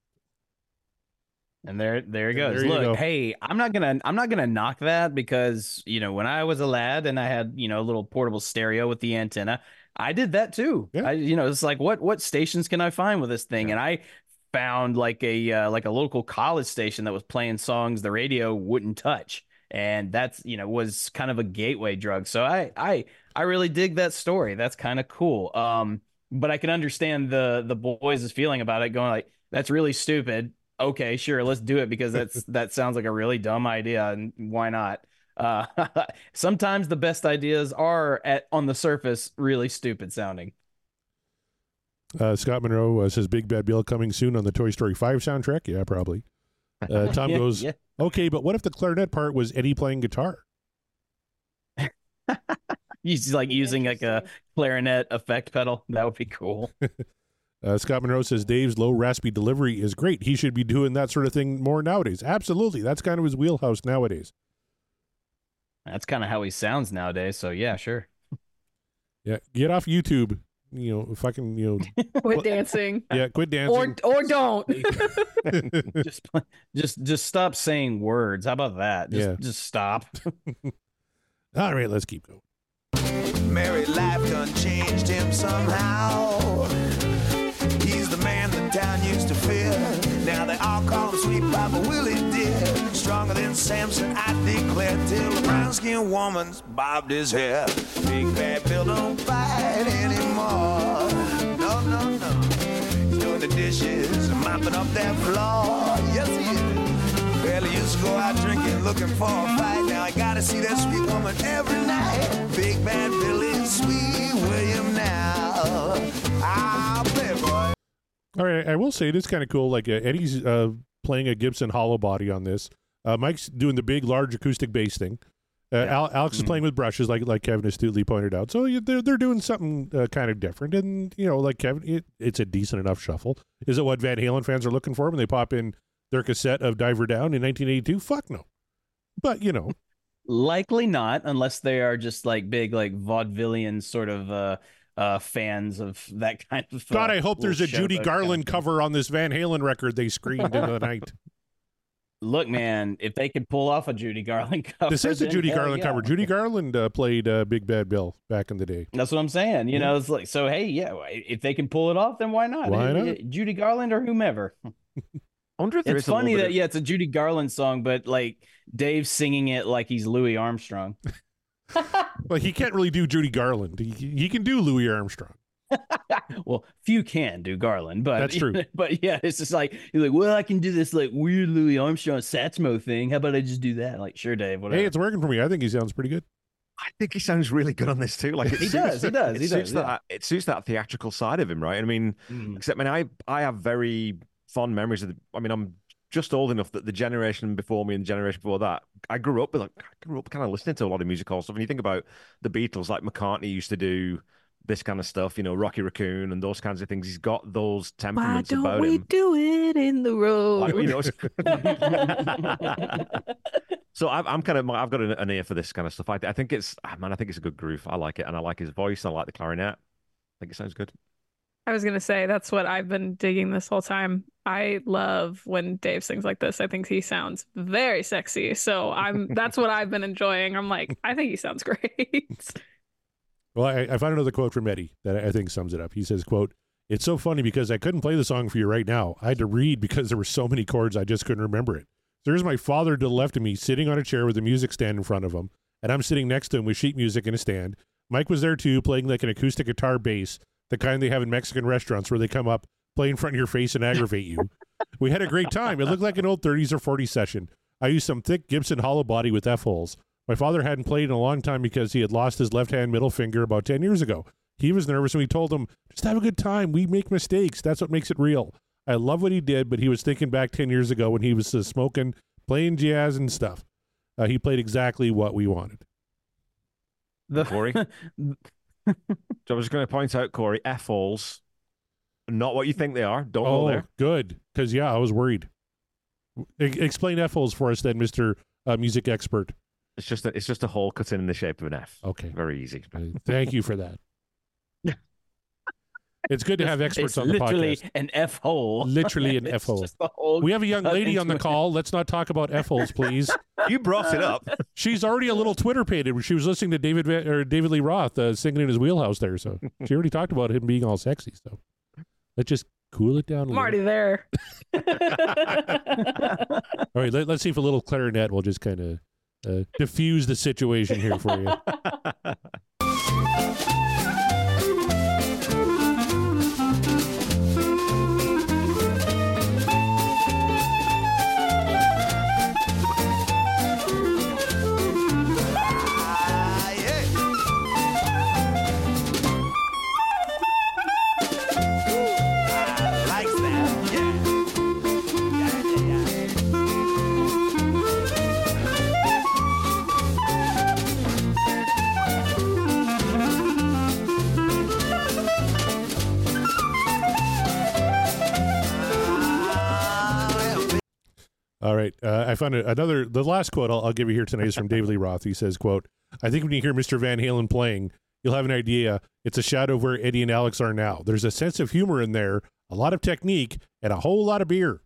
And there, there it Yeah, goes. there you Look, go. hey, I'm not gonna, I'm not gonna knock that because you know when I was a lad and I had you know a little portable stereo with the antenna, I did that too. Yeah. I, you know, it's like what, what stations can I find with this thing? And I found like a, uh, like a local college station that was playing songs the radio wouldn't touch, and that's you know was kind of a gateway drug. So I, I, I really dig that story. That's kind of cool. Um, but I can understand the the boys' feeling about it, going like, "That's really stupid." Okay, sure, let's do it because that's that sounds like a really dumb idea, and why not? Uh, sometimes the best ideas are at on the surface really stupid sounding. Uh, Scott Monroe uh, says Big Bad Bill coming soon on the Toy Story five soundtrack. Yeah, probably. Uh, Tom Yeah, goes, yeah. okay, but what if the clarinet part was Eddie playing guitar? He's like using like a clarinet effect pedal. That would be cool. Uh, Scott Monroe says Dave's low raspy delivery is great. He should be doing that sort of thing more nowadays. Absolutely. That's kind of his wheelhouse nowadays. That's kind of how he sounds nowadays. So yeah, sure. Yeah, get off YouTube. You know, fucking, you know, Quit dancing. yeah, quit dancing. Or or don't. just just just stop saying words. How about that? Just Yeah. just stop. All right, let's keep going. Married life done changed him somehow. He's the man the town used to fear. Now they all call him Sweet Papa Willie dear. Stronger than Samson, I declare, till the brown-skinned woman's bobbed his hair. Big Bad Bill don't fight anymore. No, no, no. He's doing the dishes and mopping up that floor. Yes, he is. Well, he used to go out drinking, looking for a fight. Now I gotta see that sweet woman every night. Big Bad Bill is Sweet William now. I'll play, boy. All right, I will say it is kind of cool. Like uh, Eddie's uh, playing a Gibson hollow body on this. Uh, Mike's doing the big, large acoustic bass thing. Uh, Al- Alex is playing with brushes, like like Kevin astutely pointed out. So yeah, they're they're doing something uh, kind of different, and you know, like Kevin, it, it's a decent enough shuffle. Is it what Van Halen fans are looking for when they pop in their cassette of Diver Down in nineteen eighty-two? Fuck no. But you know, Likely not, unless they are just like big, like vaudevillian sort of uh, uh, fans of that kind of. Uh, God, I hope there's a little Judy showboat Garland kind of cover on this Van Halen record they screened in the night. thing. Look, man, if they could pull off a Judy Garland cover, This is a then Judy hell Garland yeah. cover. Judy Garland uh, played uh, Big Bad Bill back in the day. That's what I'm saying. You know, it's like, so hey, yeah, if they can pull it off, then why not? Why Eh, not? eh, Judy Garland or whomever. I wonder if there It's is a little funny bit that of- yeah, it's a Judy Garland song, but like Dave's singing it like he's Louis Armstrong. Well, he can't really do Judy Garland. He, he can do Louis Armstrong. Well, few can do Garland, but That's true. But yeah, it's just like you're like, well, I can do this like weird Louis Armstrong Satchmo thing. How about I just do that? Like, sure, Dave. Whatever. Hey, it's working for me. I think he sounds pretty good. I think he sounds really good on this too. Like it He suits, does, he does, It he suits does, that. yeah. It suits that theatrical side of him, right? I mean, Mm. except I mean, I I have very fond memories of. The, I mean, I'm just old enough that the generation before me and the generation before that, I grew up with like I grew up kind of listening to a lot of musical stuff. And you think about the Beatles, like McCartney used to do this kind of stuff, you know, Rocky Raccoon and those kinds of things. He's got those Why temperaments don't about we him. do it in the road? Like, you know, so I've, I'm kind of I've got an, an ear for this kind of stuff. I, I think it's ah, man, I think it's a good groove. I like it, and I like his voice. I like the clarinet. I think it sounds good. I was gonna say that's what I've been digging this whole time. I love when Dave sings like this. I think he sounds very sexy. So I'm that's what I've been enjoying. I'm like, I think he sounds great. Well, I, I found another quote from Eddie that I think sums it up. He says, quote, "It's so funny because I couldn't play the song for you right now. I had to read because there were so many chords I just couldn't remember it. So here's my father to the left of me sitting on a chair with a music stand in front of him, and I'm sitting next to him with sheet music in a stand. Mike was there too, playing like an acoustic guitar bass, the kind they have in Mexican restaurants where they come up, play in front of your face and aggravate you. We had a great time. It looked like an old thirties or forties session. I used some thick Gibson hollow body with F-holes. My father hadn't played in a long time because he had lost his left-hand middle finger about ten years ago. He was nervous and we told him, just have a good time. We make mistakes. That's what makes it real. I love what he did, but he was thinking back ten years ago when he was uh, smoking, playing jazz and stuff. Uh, he played exactly what we wanted." The Corey? So I was going to point out, Corey, F-holes, not what you think they are. Don't go Oh, there. good. Because, yeah, I was worried. E- explain F-holes for us then, Mister Uh, music expert. It's just a, it's just a hole cut in in the shape of an F. Okay. Very easy. Uh, Thank you for that. It's good to have experts it's on the literally podcast. an F hole. Literally an It's F-hole. just a hole We have a young cut lady on the into it. call. Let's not talk about F-holes, please. You brought it up. She's already a little Twitter pated. She was listening to David Va- or David Lee Roth uh, singing in his wheelhouse there. So she already talked about him being all sexy. So let's just cool it down a I'm already there. All right, let, let's see if a little clarinet will just kind of uh, diffuse the situation here for you. All right. Uh, I found a- another, the last quote I'll, I'll give you here tonight is from David Lee Roth. He says, quote, I think when you hear Mister Van Halen playing, you'll have an idea. It's a shadow of where Eddie and Alex are now. There's a sense of humor in there, a lot of technique, and a whole lot of beer.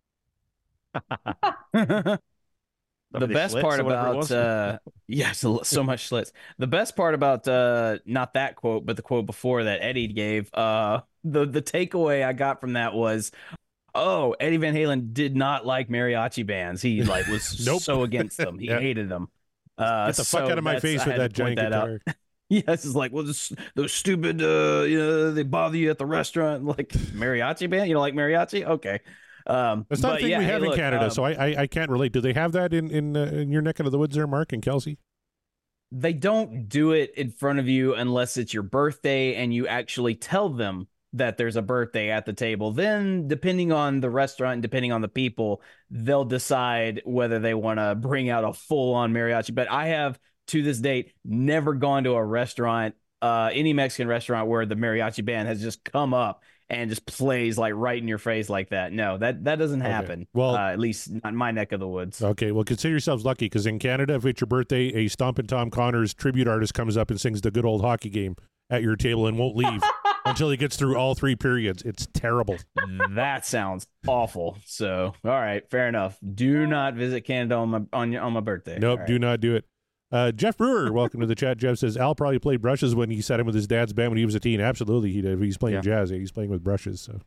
The Somebody best Schlitz part or whatever it about was. uh yes, so so much Schlitz. The best part about uh not that quote, but the quote before that Eddie gave, uh the the takeaway I got from that was, oh, Eddie Van Halen did not like mariachi bands. He like was Nope. so against them. He Yeah. hated them. Uh, Get the fuck so out of my that's- face I with had that to point giant that out. guitar. Yes, it's like, well, this, those stupid, uh, you know, they bother you at the restaurant, like mariachi band. You don't like mariachi? Okay. Um, That's not a but thing yeah, we hey, have in look, Canada, um, so I, I I can't relate. Do they have that in in, uh, in your neck of the woods there, Mark and Kelsey? they don't do it in front of you unless it's your birthday and you actually tell them that there's a birthday at the table. Then, depending on the restaurant and depending on the people, they'll decide whether they want to bring out a full-on mariachi. But I have, to this date, never gone to a restaurant, uh, any Mexican restaurant, where the mariachi band has just come up and just plays like right in your face like that. No, that that doesn't Okay. happen. Well- uh, at least not in my neck of the woods. Okay, well, consider yourselves lucky because in Canada, if it's your birthday, a Stompin' Tom Connors tribute artist comes up and sings the good old hockey game at your table and won't leave until he gets through all three periods. It's terrible. That sounds awful. So, all right, fair enough. Do not visit Canada on my on your on my birthday. Nope, All do right. not do it. Uh, Jeff Brewer, welcome to the chat. Jeff says Al probably played brushes when he sat in with his dad's band when he was a teen. Absolutely, he did. If he's playing Yeah. jazz, yeah, he's playing with brushes. So,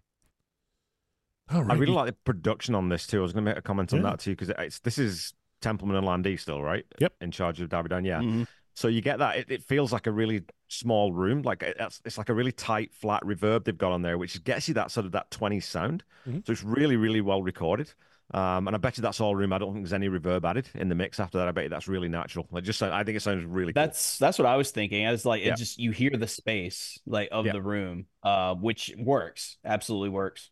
all right. I really like the production on this too. I was going to make a comment on Yeah. that too because it's this is Templeman and Landy still, right? Yep. In charge of Darby Down, yeah. Mhm. So you get that. It, it feels like a really small room. Like it- it's, it's like a really tight, flat reverb they've got on there, which gets you that sort of that twenties sound. Mhm. So it's really, really well recorded. Um, and I bet you that's all room. I don't think there's any reverb added in the mix after that. I bet you that's really natural. It just, sound- I think it sounds really cool. That's that's what I was thinking. I was like, Yeah. it just you hear the space like of Yeah. the room, uh, which works, absolutely works.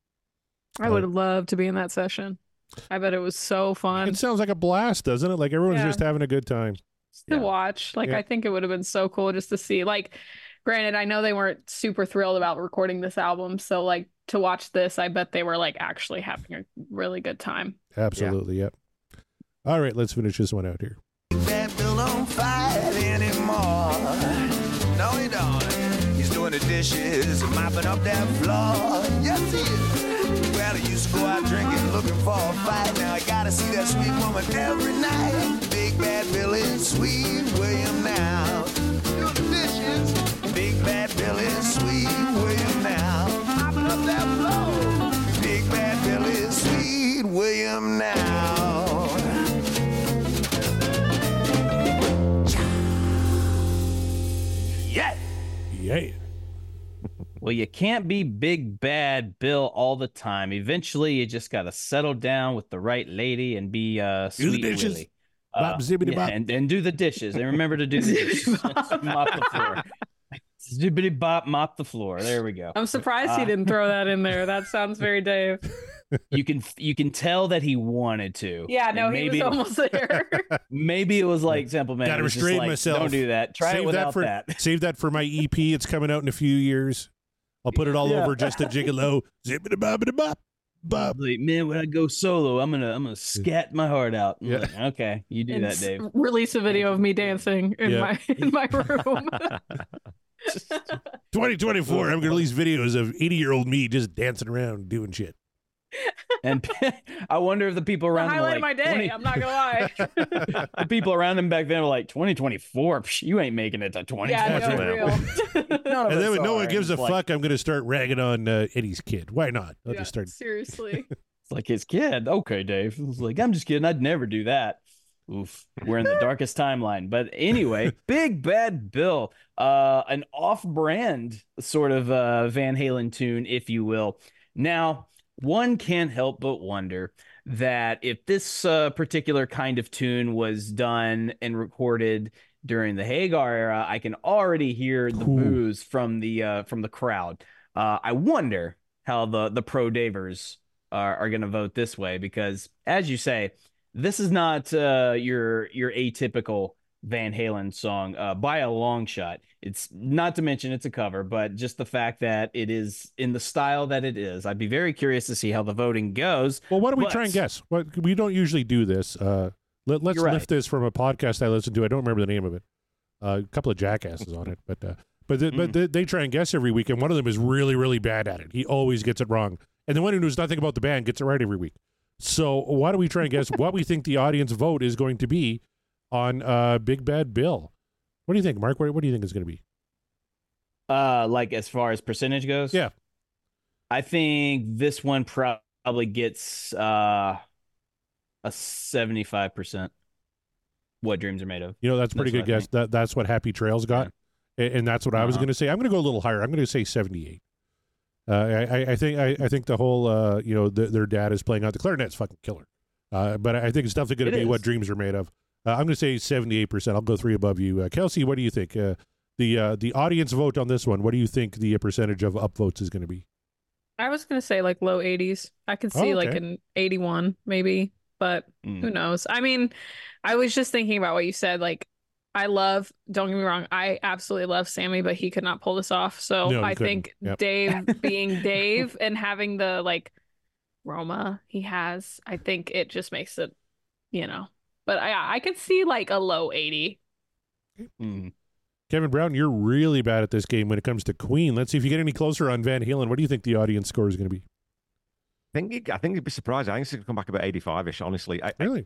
I would love to be in that session. I bet it was so fun It sounds like a blast, doesn't it? Like everyone's Yeah. just having a good time. to Yeah. watch. Like, Yeah. I think it would have been so cool just to see. Like, granted, I know they weren't super thrilled about recording this album, so like to watch this, I bet they were like actually having a really good time. Absolutely, yep. All right, let's finish this one out here. That Bill don't fight anymore. No, he don't. He's doing the dishes and mopping up that floor. Yes, he is. Well, he used to go out drinking, looking for a fight. Now I gotta see that sweet woman every night. Big bad Billy, sweet William now. Doing the dishes. Big bad Billy, sweet William now. Mopping up that floor. Big bad Billy, sweet William now. Yeah. Yeah. Well, you can't be Big Bad Bill all the time. Eventually, you just got to settle down with the right lady and be uh, Do the sweet dishes. Willie. Bop, Uh, zippity yeah, bop. and, and do the dishes. And remember to do the dishes. Mop the floor. Zippity bop, mop the floor. There we go. I'm surprised he Uh, didn't throw that in there. That sounds very Dave. You can you can tell that he wanted to. Yeah, no, And he maybe, was almost there. Maybe it was like Simple Man. Gotta it was just restrain like, myself. Don't do that. Try save it without that for that. save that for my E P. It's coming out in a few years. I'll put it all Yeah. over just a gigolo. Zippity bobbity bop. Bop. Like, man, when I go solo, I'm gonna I'm gonna scat my heart out. I'm Yeah. like, okay, you do And that, s- Dave. Release a video of me dancing in Yeah. my in my room. twenty twenty-four. I'm gonna release videos of eighty year old me just dancing around doing shit. And I wonder if the people The around him were highlight like, of my day. twenty I'm not gonna lie. the people around him back then were like, twenty twenty-four, psh, you ain't making it to twenty Yeah, That's no, right. real. None of And us then when no are. one gives a It's like, fuck, I'm gonna start ragging on uh, Eddie's kid. Why not? I'll Yeah, just start. seriously. It's like his kid. Okay, Dave. It's like, I'm just kidding. I'd never do that. Oof. We're in the darkest timeline. But anyway, Big Bad Bill, uh, an off-brand sort of uh, Van Halen tune, if you will. Now, one can't help but wonder that if this uh, particular kind of tune was done and recorded during the Hagar era, I can already hear the Ooh. boos from the uh, from the crowd. Uh, I wonder how the the pro Davers are, are going to vote this way because, as you say, this is not uh, your your atypical Van Halen song uh, by a long shot. It's not to mention it's a cover, but just the fact that it is in the style that it is. I'd be very curious to see how the voting goes. Well, why don't we but... try and guess? What we don't usually do this. Uh, let, let's You're lift right. this from a podcast I listen to. I don't remember the name of it. Uh, a couple of jackasses on it, but uh, but they, Mm. but they, they try and guess every week, and one of them is really really bad at it. He always gets it wrong, and the one who knows nothing about the band gets it right every week. So why don't we try and guess what we think the audience vote is going to be on uh, Big Bad Bill? What do you think, Mark? What, what do you think it's going to be? Uh, like as far as percentage goes, Yeah. I think this one probably gets uh a seventy-five percent. What Dreams Are Made Of. You know, that's a pretty That's good what I guess. That that's what Happy Trails got, and, and that's what I was Uh-huh. going to say. I'm going to go a little higher. I'm going to say seventy-eight. Uh, I, I, I think I, I think the whole uh, you know the, their dad is playing out the clarinet's fucking killer, uh, but I think it's definitely going It to be is. what Dreams Are Made Of. Uh, I'm going to say seventy-eight percent. I'll go three above you, uh, Kelsey. What do you think? Uh, the uh, the audience vote on this one. What do you think the percentage of upvotes is going to be? I was gonna say like low eighties. I could Oh, see like okay. an eighty-one maybe, but Mm. who knows? I mean, I was just thinking about what you said. Like, I love, don't get me wrong, I absolutely love Sammy, but he could not pull this off. So No, he I couldn't. think Yep. Dave being Dave and having the like Roma he has, I think it just makes it, you know. But I I could see like a low eighty. Mm. Kevin Brown, you're really bad at this game when it comes to Queen. Let's see if you get any closer on Van Halen. What do you think the audience score is going to be? I think you- I think you'd be surprised. I think it's going to come back about eighty-five-ish, honestly. I, I, Really?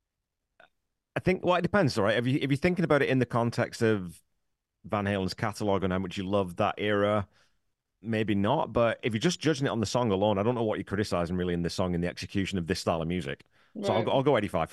I think, well, it depends, all right? If, you, if you're thinking about it in the context of Van Halen's catalog and how much you love that era, maybe not. But if you're just judging it on the song alone, I don't know what you're criticizing really in this song, in the execution of this style of music. So I'll, go- I'll go eighty-five.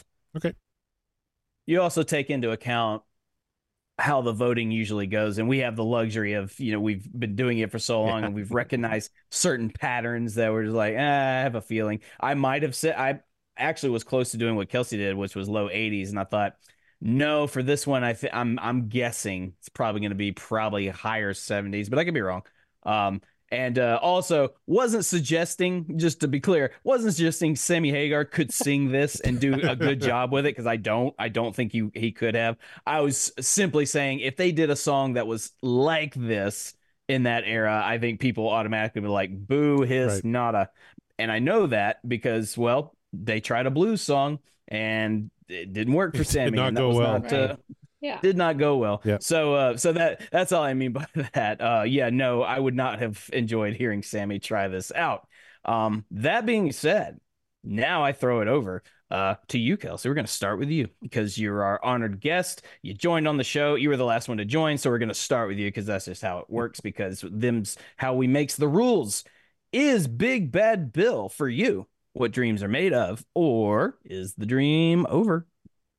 You also take into account how the voting usually goes, and we have the luxury of, you know, we've been doing it for so long, Yeah. and we've recognized certain patterns that we're just like, eh, I have a feeling. I might have said, I actually was close to doing what Kelsey did, which was low eighties, and I thought, no, for this one, I th- I'm I'm guessing it's probably going to be probably higher seventies, but I could be wrong. Um, and uh, also wasn't suggesting, just to be clear, wasn't suggesting Sammy Hagar could sing this and do a good job with it, because I don't, I don't think he he could have. I was simply saying if they did a song that was like this in that era, I think people automatically be like, boo, hiss, Right. nada. And I know that because, well, they tried a blues song and it didn't work for It did Sammy. not and that go was well. not, uh, Yeah. did not go well. Yeah. So uh so that that's all I mean by that. Uh yeah, no, I would not have enjoyed hearing Sammy try this out. Um that being said, now I throw it over uh to you, Kelsey. We're gonna start with you because you're our honored guest. You joined on the show. You were the last one to join, so we're gonna start with you because that's just how it works, because them's how we makes the rules. Is Big Bad Bill for you what dreams are made of, or is the dream over?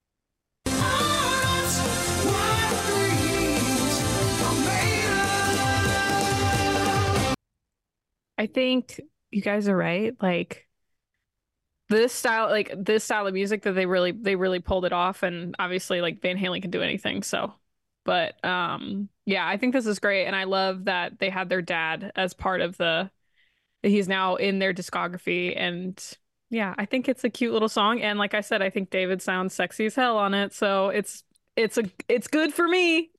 I think you guys are right. Like this style, like this style of music that they really they really pulled it off, and obviously like Van Halen can do anything. So, but um, yeah, I think this is great, and I love that they had their dad as part of the. He's now in their discography, and yeah, I think it's a cute little song. And like I said, I think David sounds sexy as hell on it, so it's it's a it's good for me.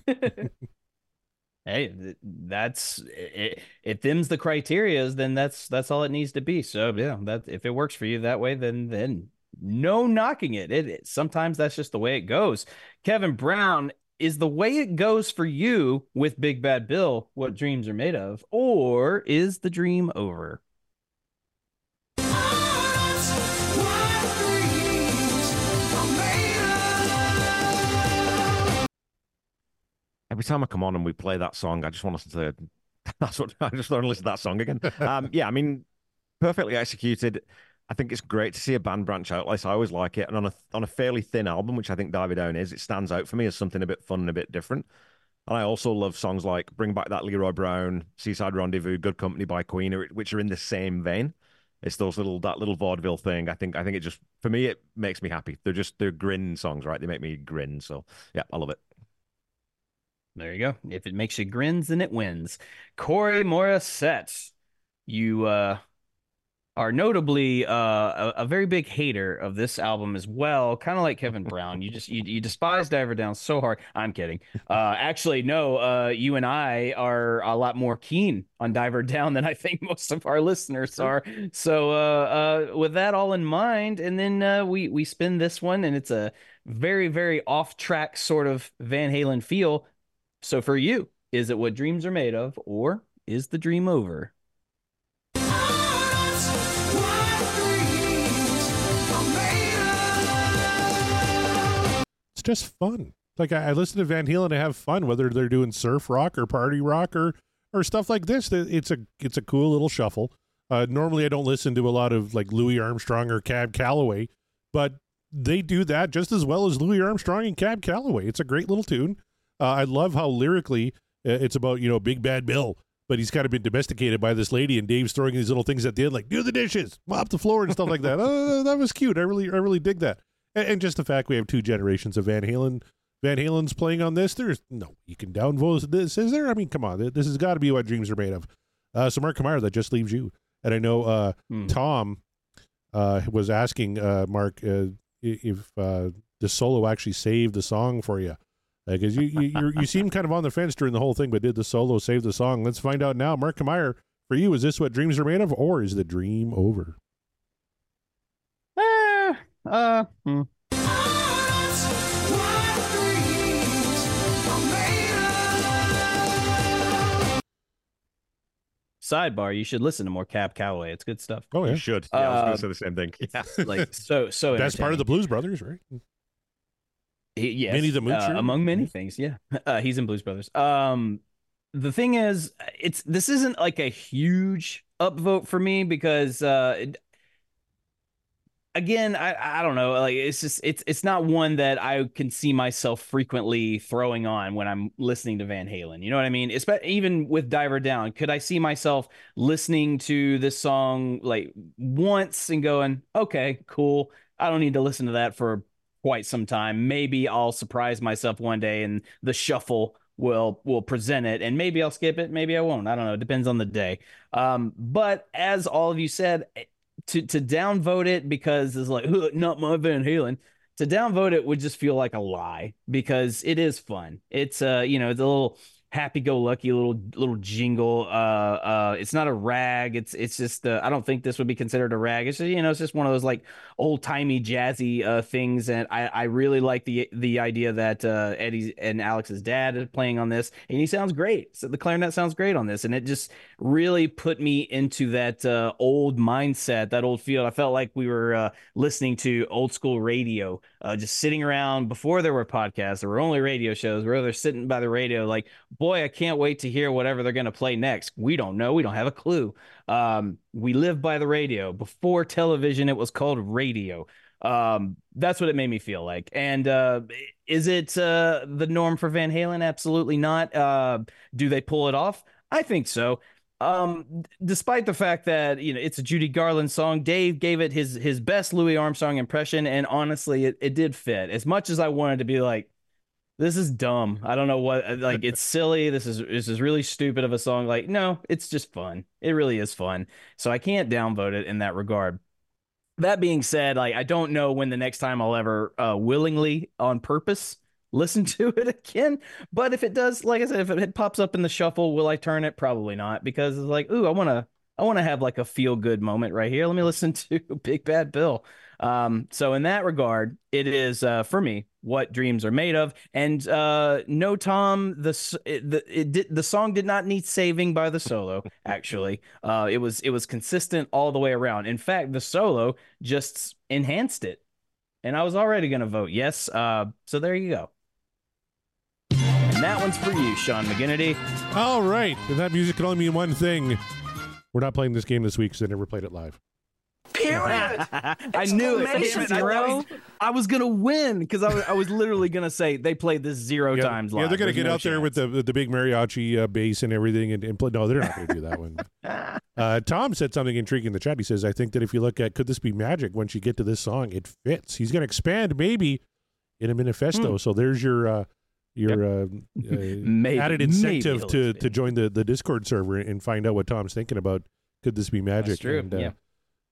Hey, th- that's it, if them's the criterias, then that's that's all it needs to be. So yeah, that if it works for you that way, then then no knocking it. It, it sometimes that's just the way it goes. Kevin Brown, is the way it goes for you with Big Bad Bill what dreams are made of, or is the dream over? Every time I come on and we play that song, I just want to listen to that's what I just want to listen to that song again. Um, yeah, I mean, perfectly executed. I think it's great to see a band branch out. Like I always like it, and on a on a fairly thin album, which I think Dive Down is, it stands out for me as something a bit fun and a bit different. And I also love songs like "Bring Back That Leroy Brown," "Seaside Rendezvous," "Good Company" by Queen, which are in the same vein. It's those little that little vaudeville thing. I think I think it just for me it makes me happy. They're just they're grin songs, right? They make me grin. So yeah, I love it. There you go. If it makes you grins, then it wins. Corey Morissette, you uh are notably uh, a, a very big hater of this album as well, kind of like Kevin Brown. You just you, you despise Diver Down so hard. I'm kidding. Uh, actually, no. Uh, you and I are a lot more keen on Diver Down than I think most of our listeners are. So uh, uh, with that all in mind, and then uh, we we spin this one, and it's a very very off track sort of Van Halen feel. So for you, is it What Dreams Are Made Of, or is the dream over? It's just fun. Like I, I listen to Van Halen to have fun, whether they're doing surf rock or party rock or or stuff like this. It's a it's a cool little shuffle. Uh, normally, I don't listen to a lot of like Louis Armstrong or Cab Calloway, but they do that just as well as Louis Armstrong and Cab Calloway. It's a great little tune. Uh, I love how lyrically uh, it's about, you know, Big Bad Bill, but he's kind of been domesticated by this lady, and Dave's throwing these little things at the end, like do the dishes, mop the floor, and stuff like that. Oh, that was cute. I really, I really dig that. And, and just the fact we have two generations of Van Halen. Van Halen's playing on this. There's no, you can downvote this, is there? I mean, come on, this has got to be What Dreams Are Made Of. Uh, so Mark Meyer, that just leaves you. And I know uh, hmm. Tom uh, was asking uh, Mark uh, if uh, the solo actually saved the song for you. Because you you you're, you seem kind of on the fence during the whole thing, but did the solo save the song? Let's find out now. Mark Meyer, for you, is this What Dreams Are Made Of, or is the dream over? Uh, uh, hmm. Sidebar: you should listen to more Cab Calloway. It's good stuff. Oh yeah, you should. Yeah, uh, I was going to say the same thing. Yeah, like so so. That's part of the Blues Brothers, right? He, yes, Minnie the Moocher, uh, among many things. Yeah, uh, he's in Blues Brothers. Um, the thing is, it's this isn't like a huge upvote for me because, uh, it, again, I I don't know. Like it's just it's it's not one that I can see myself frequently throwing on when I'm listening to Van Halen. You know what I mean? It's, even with Diver Down, could I see myself listening to this song like once and going, okay, cool. I don't need to listen to that for quite some time. Maybe I'll surprise myself one day and the shuffle will will present it, and maybe I'll skip it, maybe I won't. I don't know. It depends on the day. Um, but as all of you said, to to downvote it because it's like not my Van Halen. To downvote it would just feel like a lie because it is fun. It's uh you know, it's a little happy-go-lucky little little jingle. Uh, uh, it's not a rag. It's it's just uh, I don't think this would be considered a rag. It's just, you know, it's just one of those like old-timey jazzy uh, things. And I, I really like the the idea that uh, Eddie and Alex's dad is playing on this, and he sounds great. So the clarinet sounds great on this, and it just really put me into that uh, old mindset, that old feel. I felt like we were uh, listening to old school radio, uh, just sitting around before there were podcasts. There were only radio shows where they're sitting by the radio like, boy, I can't wait to hear whatever they're going to play next. We don't know. We don't have a clue. Um, we live by the radio. Before television, it was called radio. Um, that's what it made me feel like. And uh, is it uh, the norm for Van Halen? Absolutely not. Uh, do they pull it off? I think so. Um, despite the fact that, you know, it's a Judy Garland song, Dave gave it his his best Louis Armstrong impression, and honestly, it, it did fit. As much as I wanted to be like, this is dumb, I don't know what, like, it's silly, this is this is really stupid of a song, like, no, it's just fun. It really is fun. So I can't downvote it in that regard. That being said, like, I don't know when the next time I'll ever uh, willingly, on purpose, listen to it again. But if it does, like I said, if it pops up in the shuffle, will I turn it? Probably not, because it's like, ooh, I want to I want to have like a feel good moment right here. Let me listen to Big Bad Bill. Um, so in that regard, it is uh, for me What Dreams Are Made Of. And uh, no, Tom, the it, the it did, the song did not need saving by the solo. Actually, uh, it was it was consistent all the way around. In fact, the solo just enhanced it. And I was already going to vote yes. Uh, so there you go. And that one's for you, Sean McGinnity. All right. And that music can only mean one thing. We're not playing this game this week because I never played it live. Period. I knew it. I, I was gonna win because I was, I was literally gonna say they played this zero yeah, times live. Yeah, they're gonna There's get no out chance. there with the the big mariachi uh, bass and everything and, and play. No, they're not gonna do that one. uh, Tom said something intriguing in the chat. He says, "I think that if you look at could this be magic? Once you get to this song, it fits. He's gonna expand maybe in a manifesto. Hmm. So there's your." Uh, your yep. uh, uh, maybe, added incentive maybe to, to join the, the Discord server and find out what Tom's thinking about. Could this be magic? That's true. And, uh, yeah.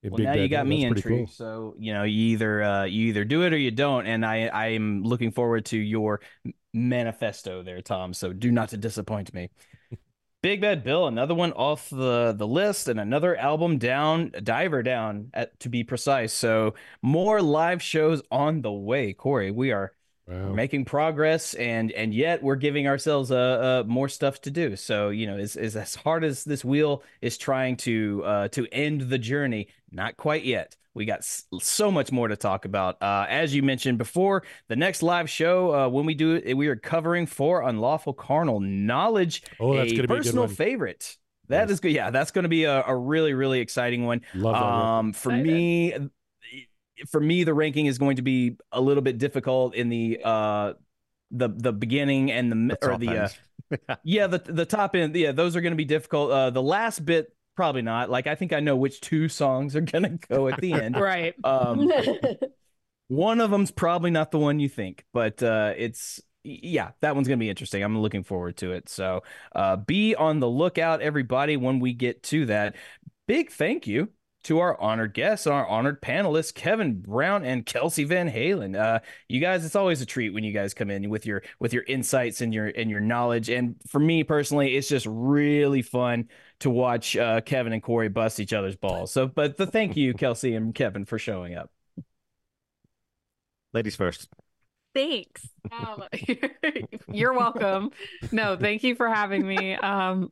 in Well, Big now Bad you got Bill. me That's pretty intrigued. cool. So you know, you either uh, you either do it or you don't, and I I'm looking forward to your manifesto there, Tom. So do not to disappoint me. Big Bad Bill, another one off the the list, and another album down, diver down, at, to be precise. So more live shows on the way, Corey. We are we're Wow. making progress, and and yet we're giving ourselves uh, uh more stuff to do. So you know, is is as hard as this wheel is trying to uh to end the journey, not quite yet. We got s- so much more to talk about. Uh, as you mentioned before, the next live show, uh, when we do it, we are covering For Unlawful Carnal Knowledge, Oh, that's a gonna be a good personal one. favorite. That Yes. is good. Yeah, that's going to be a, a really, really exciting one. Love that record. Um, for Excited. me, for me, the ranking is going to be a little bit difficult in the uh, the the beginning and the, The or top the uh, end. yeah, the the top end. Yeah, those are going to be difficult. Uh, the last bit, probably not. Like, I think I know which two songs are going to go at the end. Right. Um, one of them's probably not the one you think, but uh, it's yeah, that one's gonna be interesting. I'm looking forward to it. So uh, be on the lookout, everybody, when we get to that. Big thank you to our honored guests, our honored panelists, Kevin Brown and Kelsey Van Halen. Uh, you guys, it's always a treat when you guys come in with your with your insights and your and your knowledge. And for me personally, it's just really fun to watch uh, Kevin and Corey bust each other's balls. So, but the thank you, Kelsey and Kevin, for showing up. Ladies first. Thanks. Um, you're welcome. No, thank you for having me. Um,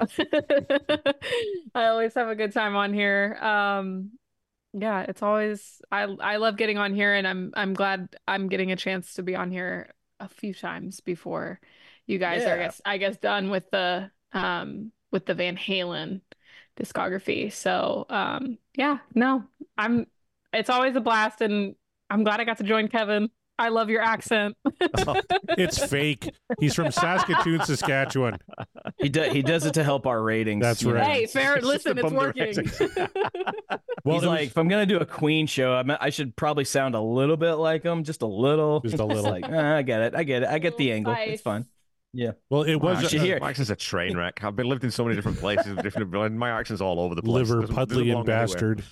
I always have a good time on here. Um, yeah, it's always I I love getting on here, and I'm I'm glad I'm getting a chance to be on here a few times before you guys are I Yeah. guess I guess done with the um with the Van Halen discography. So um yeah, no, I'm it's always a blast, and I'm glad I got to join Kevin. I love your accent. It's fake. He's from Saskatoon, Saskatchewan. He does he does it to help our ratings. That's you know. right. Hey, fair. It's just Listen, to it's bum the working. ratings. Well, He's it like, was- if I'm gonna do a Queen show, I, I should probably sound a little bit like him, just a little. Just a It's little. like, eh, I get it, I get it, I get the Little angle. spice. It's fun. Yeah, well, it was you a- should hear. My accent's a train wreck. I've been lived in so many different places with different. My accent's all over the place. liver Doesn't- doesn't puddly and belong anywhere. bastard.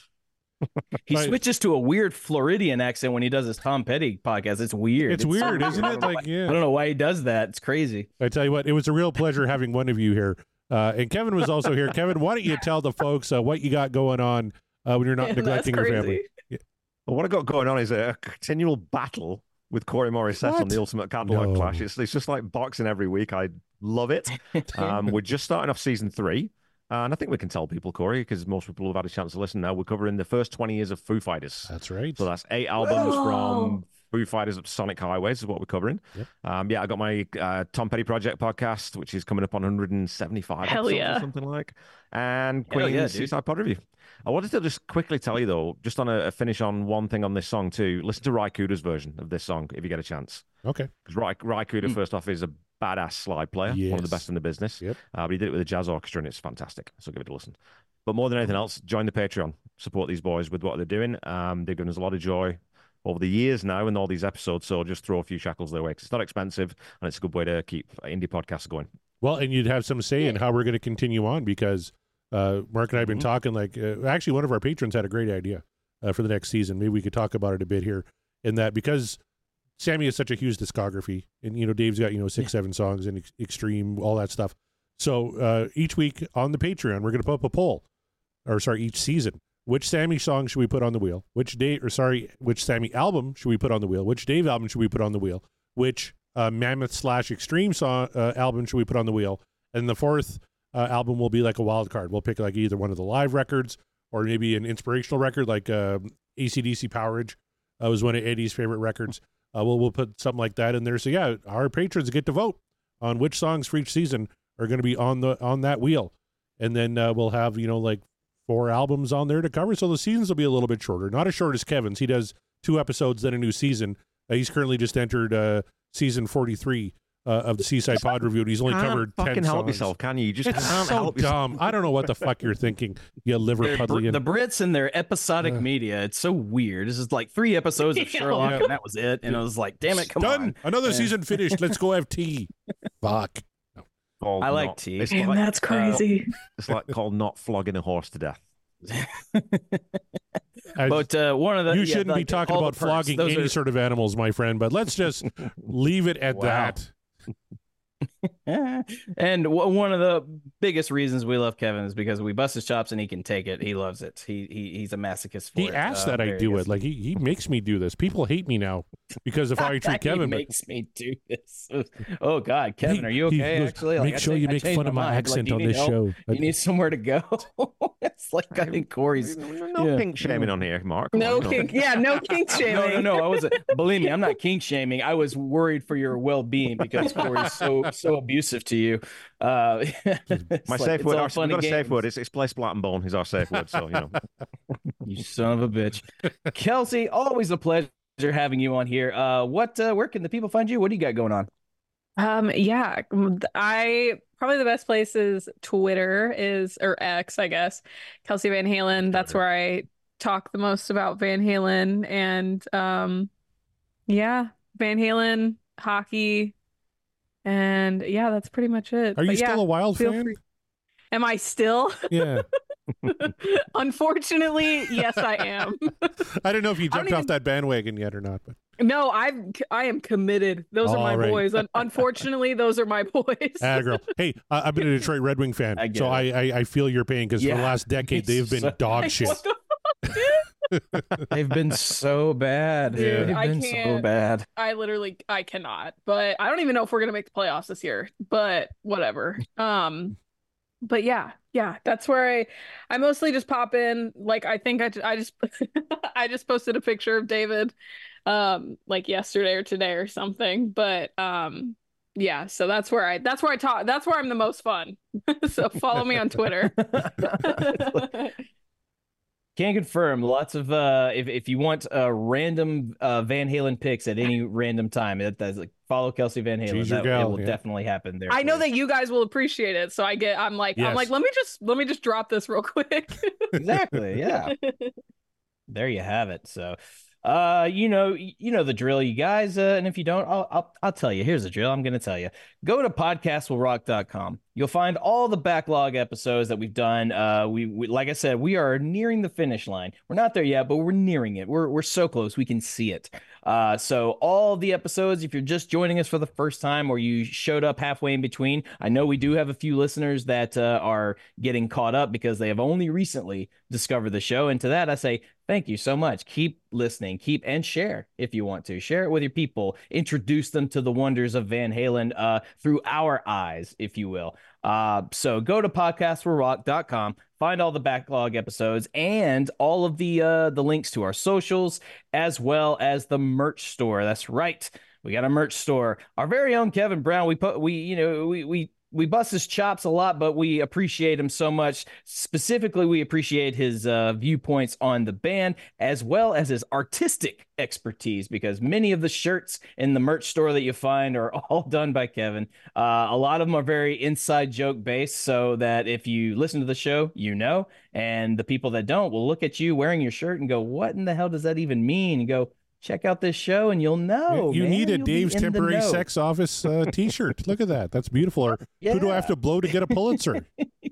He Right. switches to a weird Floridian accent when he does his Tom Petty podcast. It's weird. It's weird, isn't it? Like, I yeah. don't know why he does that. It's crazy. I tell you what, it was a real pleasure having one of you here. Uh, and Kevin was also here. Kevin, why don't you tell the folks uh, what you got going on uh, when you're not neglecting your family? Well, what I got going on is a continual battle with Corey Morissette What? on the Ultimate Cadillac No. Clash. It's, it's just like boxing every week. I love it. Um, we're just starting off season three. Uh, and I think we can tell people, Corey, because most people have had a chance to listen now. We're covering the first twenty years of Foo Fighters. That's right. So that's eight albums Whoa. from Foo Fighters up to Sonic Highways is what we're covering. Yep. Um, yeah, I got my uh, Tom Petty Project podcast, which is coming up on one hundred seventy-five Hell episodes yeah. or something like. And Hell Queen's yeah, dude. Seaside Pod Review. I wanted to just quickly tell you, though, just on a, a finish on one thing on this song, too. Listen to Ry Cooder's version of this song if you get a chance. Okay. Because Ry, Ry Cooder, Mm. first off, is a badass slide player, one of the Yes. best in the business. Yep. Uh, but he did it with a jazz orchestra, and it's fantastic. So give it a listen. But more than anything else, join the Patreon. Support these boys with what they're doing. Um, they've given us a lot of joy over the years now in all these episodes. So just throw a few shackles their way, 'cause it's not expensive, and it's a good way to keep indie podcasts going. Well, and you'd have some say in how we're going to continue on because uh, Mark and I have been Mhm. talking. Like, uh, actually, one of our patrons had a great idea uh, for the next season. Maybe we could talk about it a bit here. In that, because Sammy has such a huge discography, and you know, Dave's got you know six, seven songs and ex- extreme, all that stuff. So uh, each week on the Patreon, we're going to put up a poll, or sorry, each season. Which Sammy song should we put on the wheel? Which Dave, or sorry, which Sammy album should we put on the wheel? Which Dave album should we put on the wheel? Which uh, Mammoth slash Extreme song uh, album should we put on the wheel? And the fourth uh, album will be like a wild card. We'll pick like either one of the live records or maybe an inspirational record like uh, A C D C Powerage uh, was one of Eddie's favorite records. Uh, we'll we'll put something like that in there. So yeah, our patrons get to vote on which songs for each season are going to be on the on that wheel, and then uh, we'll have you know like four albums on there to cover. So the seasons will be a little bit shorter, not as short as Kevin's. He does two episodes then a new season. Uh, he's currently just entered uh, season forty-three uh, of the Seaside Pod Review, and he's only Can't covered fucking ten help songs. yourself, can you? You just It's can't so help yourself. dumb. I don't know what the fuck you're thinking, you liver The, puddly. the Brits and their episodic Uh. media, it's so weird. This is like three episodes of Sherlock, Yeah. and that was it. And I was like, damn it, come Done. on. Another Yeah. season finished. Let's go have tea. Fuck. Called I like not- tea. It's Damn, like, that's uh, crazy. it's like called not flogging a horse to death. I- But uh, one of the you yeah, shouldn't like, be talking all the about perks, flogging those any are- sort of animals, my friend. But let's just leave it at Wow. that. And w- one of the biggest reasons we love Kevin is because we bust his chops and he can take it. He loves it. He, he he's a masochist for He it. asks Uh, that I very do good. it. Like he, he makes me do this. People hate me now because of how I treat He Kevin. but makes me do this. Oh God, Kevin, he- are you he okay? goes, Actually, make Like, I sure think you I make changed fun of my mind. Like, accent you on need this help? show. You need somewhere to go. It's like I think Corey's. No yeah. pink shaming on here, Mark. Come No on, you know. kink. Yeah, no kink shaming. No, no, no. I wasn't. Believe me, I'm not kink shaming. I was worried for your well being because Corey's so so abusive to you. Uh, it's My like, safe it's word. all Our, fun we've and got a safe games. word. It's, it's place Black and Bone is our safe word. So you know. You son of a bitch, Kelsey. Always a pleasure having you on here. Uh, what? Uh, where can the people find you? What do you got going on? Um, yeah, I probably the best place is Twitter is or X, I guess. Kelsey Van Halen. That's Twitter. where I talk the most about Van Halen and um, yeah, Van Halen hockey, and yeah, that's pretty much it. Are you But yeah, still a Wild feel fan? free. Am I still? Yeah. Unfortunately, yes, I am. I don't know if you I don't jumped off even- that bandwagon yet or not, but No, I'm I am committed. Those are my All right. boys. Un- Unfortunately, those are my boys. ah, girl. Hey, I, I've been a Detroit Red Wing fan, I get so I, it. I I feel your pain because for Yeah. the last decade they've been So- dog shit. What the They've been so bad. Dude, They've I been so can't- bad. I literally I cannot. But I don't even know if we're gonna make the playoffs this year. But whatever. Um, but yeah, yeah, that's where I I mostly just pop in. Like I think I, ju- I just I just posted a picture of David, um, like yesterday or today or something. But um, yeah, so that's where I that's where I talk. That's where I'm the most fun. So follow me on Twitter. Can confirm. Lots of uh, if if you want uh, random uh, Van Halen picks at any random time, that, that's like follow Kelsey Van Halen. She's your That, it gal, will yeah. definitely happen there. I for know you. that you guys will appreciate it. So I get I'm like Yes. I'm like let me just let me just drop this real quick. Exactly. Yeah. There you have it. So, uh, you know, you know the drill, you guys. Uh, and if you don't, I'll, I'll I'll tell you. Here's the drill. I'm going to tell you. Go to podcast will rock dot com. You'll find all the backlog episodes that we've done. Uh, we, we like I said, we are nearing the finish line. We're not there yet, but we're nearing it. We're we're so close. We can see it. Uh, so all the episodes, if you're just joining us for the first time or you showed up halfway in between, I know we do have a few listeners that uh, are getting caught up because they have only recently discovered the show. And to that, I say thank you so much. Keep listening, keep and share if you want to. Share it with your people. Introduce them to the wonders of Van Halen uh, through our eyes, if you will. Uh, so go to podcast will rock dot com, find all the backlog episodes and all of the uh, the links to our socials, as well as the merch store. That's right. We got a merch store. Our very own Kevin Brown. We put we you know we we we bust his chops a lot, but we appreciate him so much. Specifically, we appreciate his uh, viewpoints on the band as well as his artistic expertise, because many of the shirts in the merch store that you find are all done by Kevin. Uh, a lot of them are very inside joke based, so that if you listen to the show, you know, and the people that don't will look at you wearing your shirt and go, "What in the hell does that even mean?" And go, check out this show and you'll know. you man. need a You'll be Dave's in the Temporary know. Sex Office uh, T-shirt. Look at that. That's beautiful. Or who do I have to blow to get a Pulitzer?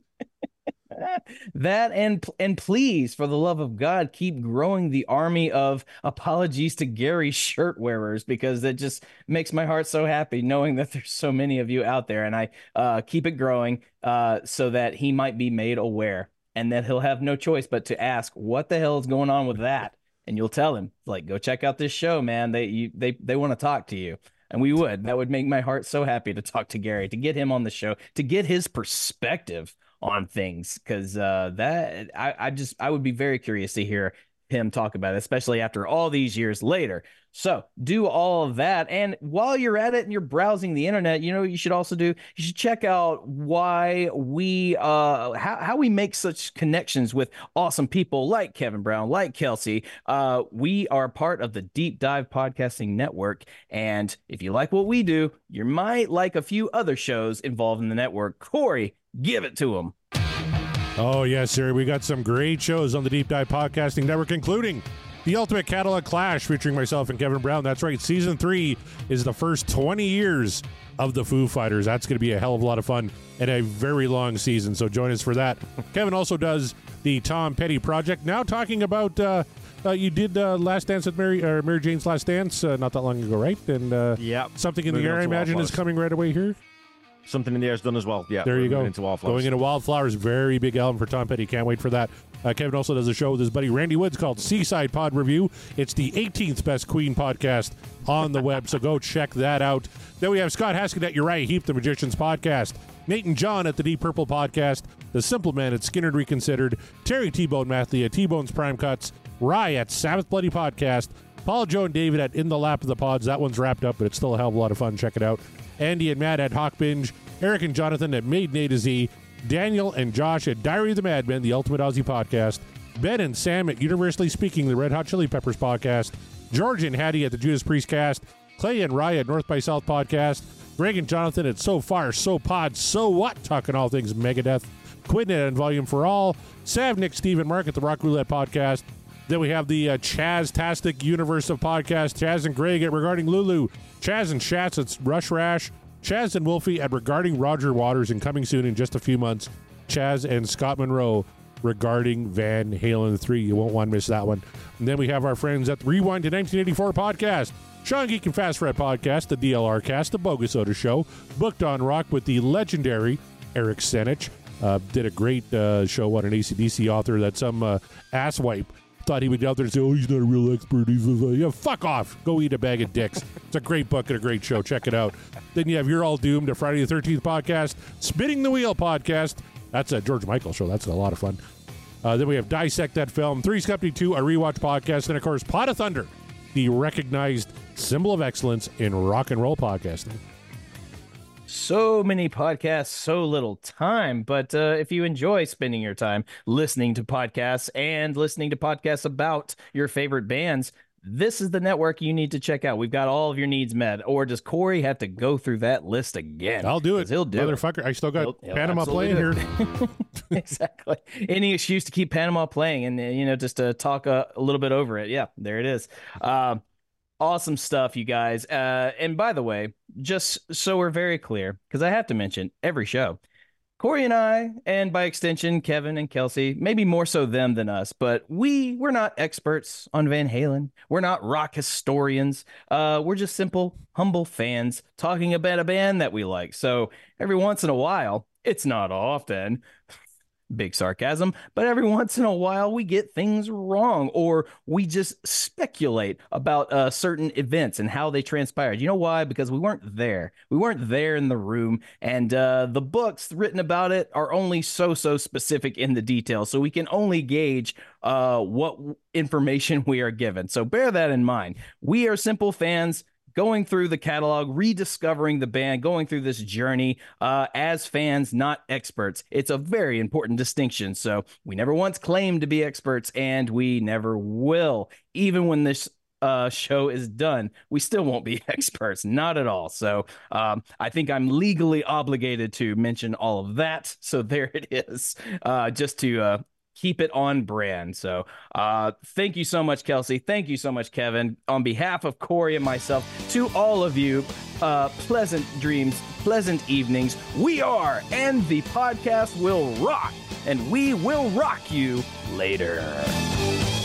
That and and please, for the love of God, keep growing the army of apologies to Gary shirt wearers, because it just makes my heart so happy knowing that there's so many of you out there, and I uh, keep it growing uh, so that he might be made aware and that he'll have no choice but to ask what the hell is going on with that, and you'll tell him, like, go check out this show, man. They you, they they want to talk to you. And we would. That would make my heart so happy to talk to Gary, to get him on the show, to get his perspective on things, because uh, that I, I just I would be very curious to hear him talk about it, especially after all these years later. So do all of that, and while you're at it and you're browsing the internet, you know what you should also do? You should check out why we uh how, how we make such connections with awesome people like Kevin Brown, like Kelsey. Uh, we are part of the Deep Dive Podcasting Network, and if you like what we do, you might like a few other shows involved in the network. Corey, give it to him. Oh, yes, sir. We got some great shows on the Deep Dive Podcasting Network, including the Ultimate Cadillac Clash featuring myself and Kevin Brown. That's right. Season three is the first twenty years of the Foo Fighters. That's going to be a hell of a lot of fun and a very long season, so join us for that. Kevin also does the Tom Petty Project. Now talking about, uh, uh, you did uh, Last Dance with Mary, or Mary Jane's Last Dance uh, not that long ago, right? And uh, yeah, something in the moving air, on I to imagine, is Wildflowers. coming right away here. Something in the air is done as well. Yeah, There we're you go. moving Into Wildflowers. Going into Wildflowers, very big album for Tom Petty. Can't wait for that. Uh, Kevin also does a show with his buddy Randy Woods called Seaside Pod Review. It's the eighteenth best Queen podcast on the web, so go check that out. Then we have Scott Haskin at Uriah Heep, the Magicians podcast. Nate and John at the Deep Purple podcast. The Simple Man at Skinner Reconsidered. Terry T-Bone Mathley at T-Bone's Prime Cuts. Rye at Sabbath Bloody Podcast. Paul, Joe, and David at In the Lap of the Pods. That one's wrapped up, but it's still a hell of a lot of fun. Check it out. Andy and Matt at Hawk Binge. Eric and Jonathan at Made A to Z. Daniel and Josh at Diary of the Madmen, the Ultimate Aussie podcast. Ben and Sam at Universally Speaking, the Red Hot Chili Peppers podcast. George and Hattie at the Judas Priest cast. Clay and Rye at North by South podcast. Greg and Jonathan at So Far, So Pod, So What, talking all things Megadeth. Quinn at Volume for All. Sav, Nick, Steve, and Mark at the Rock Roulette podcast. Then we have the uh, Chaz-tastic universe of podcasts. Chaz and Greg at Regarding Lulu. Chaz and Shats at Rush Rash. Chaz and Wolfie at Regarding Roger Waters, and coming soon in just a few months, Chaz and Scott Monroe regarding Van Halen three. You won't want to miss that one. And then we have our friends at the Rewind to nineteen eighty-four podcast, Sean Geek and Fast Fred podcast, the D L R cast, the Bogus Soda Show, Booked on Rock with the legendary Eric Senich. Uh, did a great uh, show on an A C D C author that some uh, asswipe thought he would go out there and say, oh, he's not a real expert. He's a, yeah, fuck off. Go eat a bag of dicks. It's a great book and a great show. Check it out. Then you have You're All Doomed, a Friday the thirteenth podcast, Spinning the Wheel podcast. That's a George Michael show. That's a lot of fun. Uh, then we have Dissect That Film, Three's Company two, a rewatch podcast, and of course, Pot of Thunder, the recognized symbol of excellence in rock and roll podcasting. So many podcasts, so little time. But uh, if you enjoy spending your time listening to podcasts and listening to podcasts about your favorite bands, this is the network you need to check out. We've got all of your needs met. Or does Corey have to go through that list again? I'll do it. He'll do Motherfucker. it. I still got He'll- he'll Panama absolutely playing do here. it. Exactly. Any excuse to keep Panama playing and, uh, you know, just to talk a, a little bit over it. Yeah, there it is. Um, Awesome stuff, you guys. Uh, and by the way, just so we're very clear, because I have to mention every show, Corey and I, and by extension, Kevin and Kelsey, maybe more so them than us, but we, we're not experts on Van Halen. We're not rock historians. Uh, we're just simple, humble fans talking about a band that we like. So every once in a while, it's not often, big sarcasm, but every once in a while we get things wrong, or we just speculate about uh, certain events and how they transpired. You know why? Because we weren't there. We weren't there in the room, and uh, the books written about it are only so, so specific in the details, so we can only gauge uh, what information we are given. So bear that in mind. We are simple fans going through the catalog, rediscovering the band, going through this journey uh, as fans, not experts. It's a very important distinction. So we never once claimed to be experts, and we never will. Even when this uh, show is done, we still won't be experts, not at all. So um, I think I'm legally obligated to mention all of that. So there it is, uh, just to uh, keep it on brand. So uh, thank you so much, Kelsey. Thank you so much, Kevin. On behalf of Corey and myself, to all of you, uh, pleasant dreams, pleasant evenings. We are, and the podcast will rock, and we will rock you later.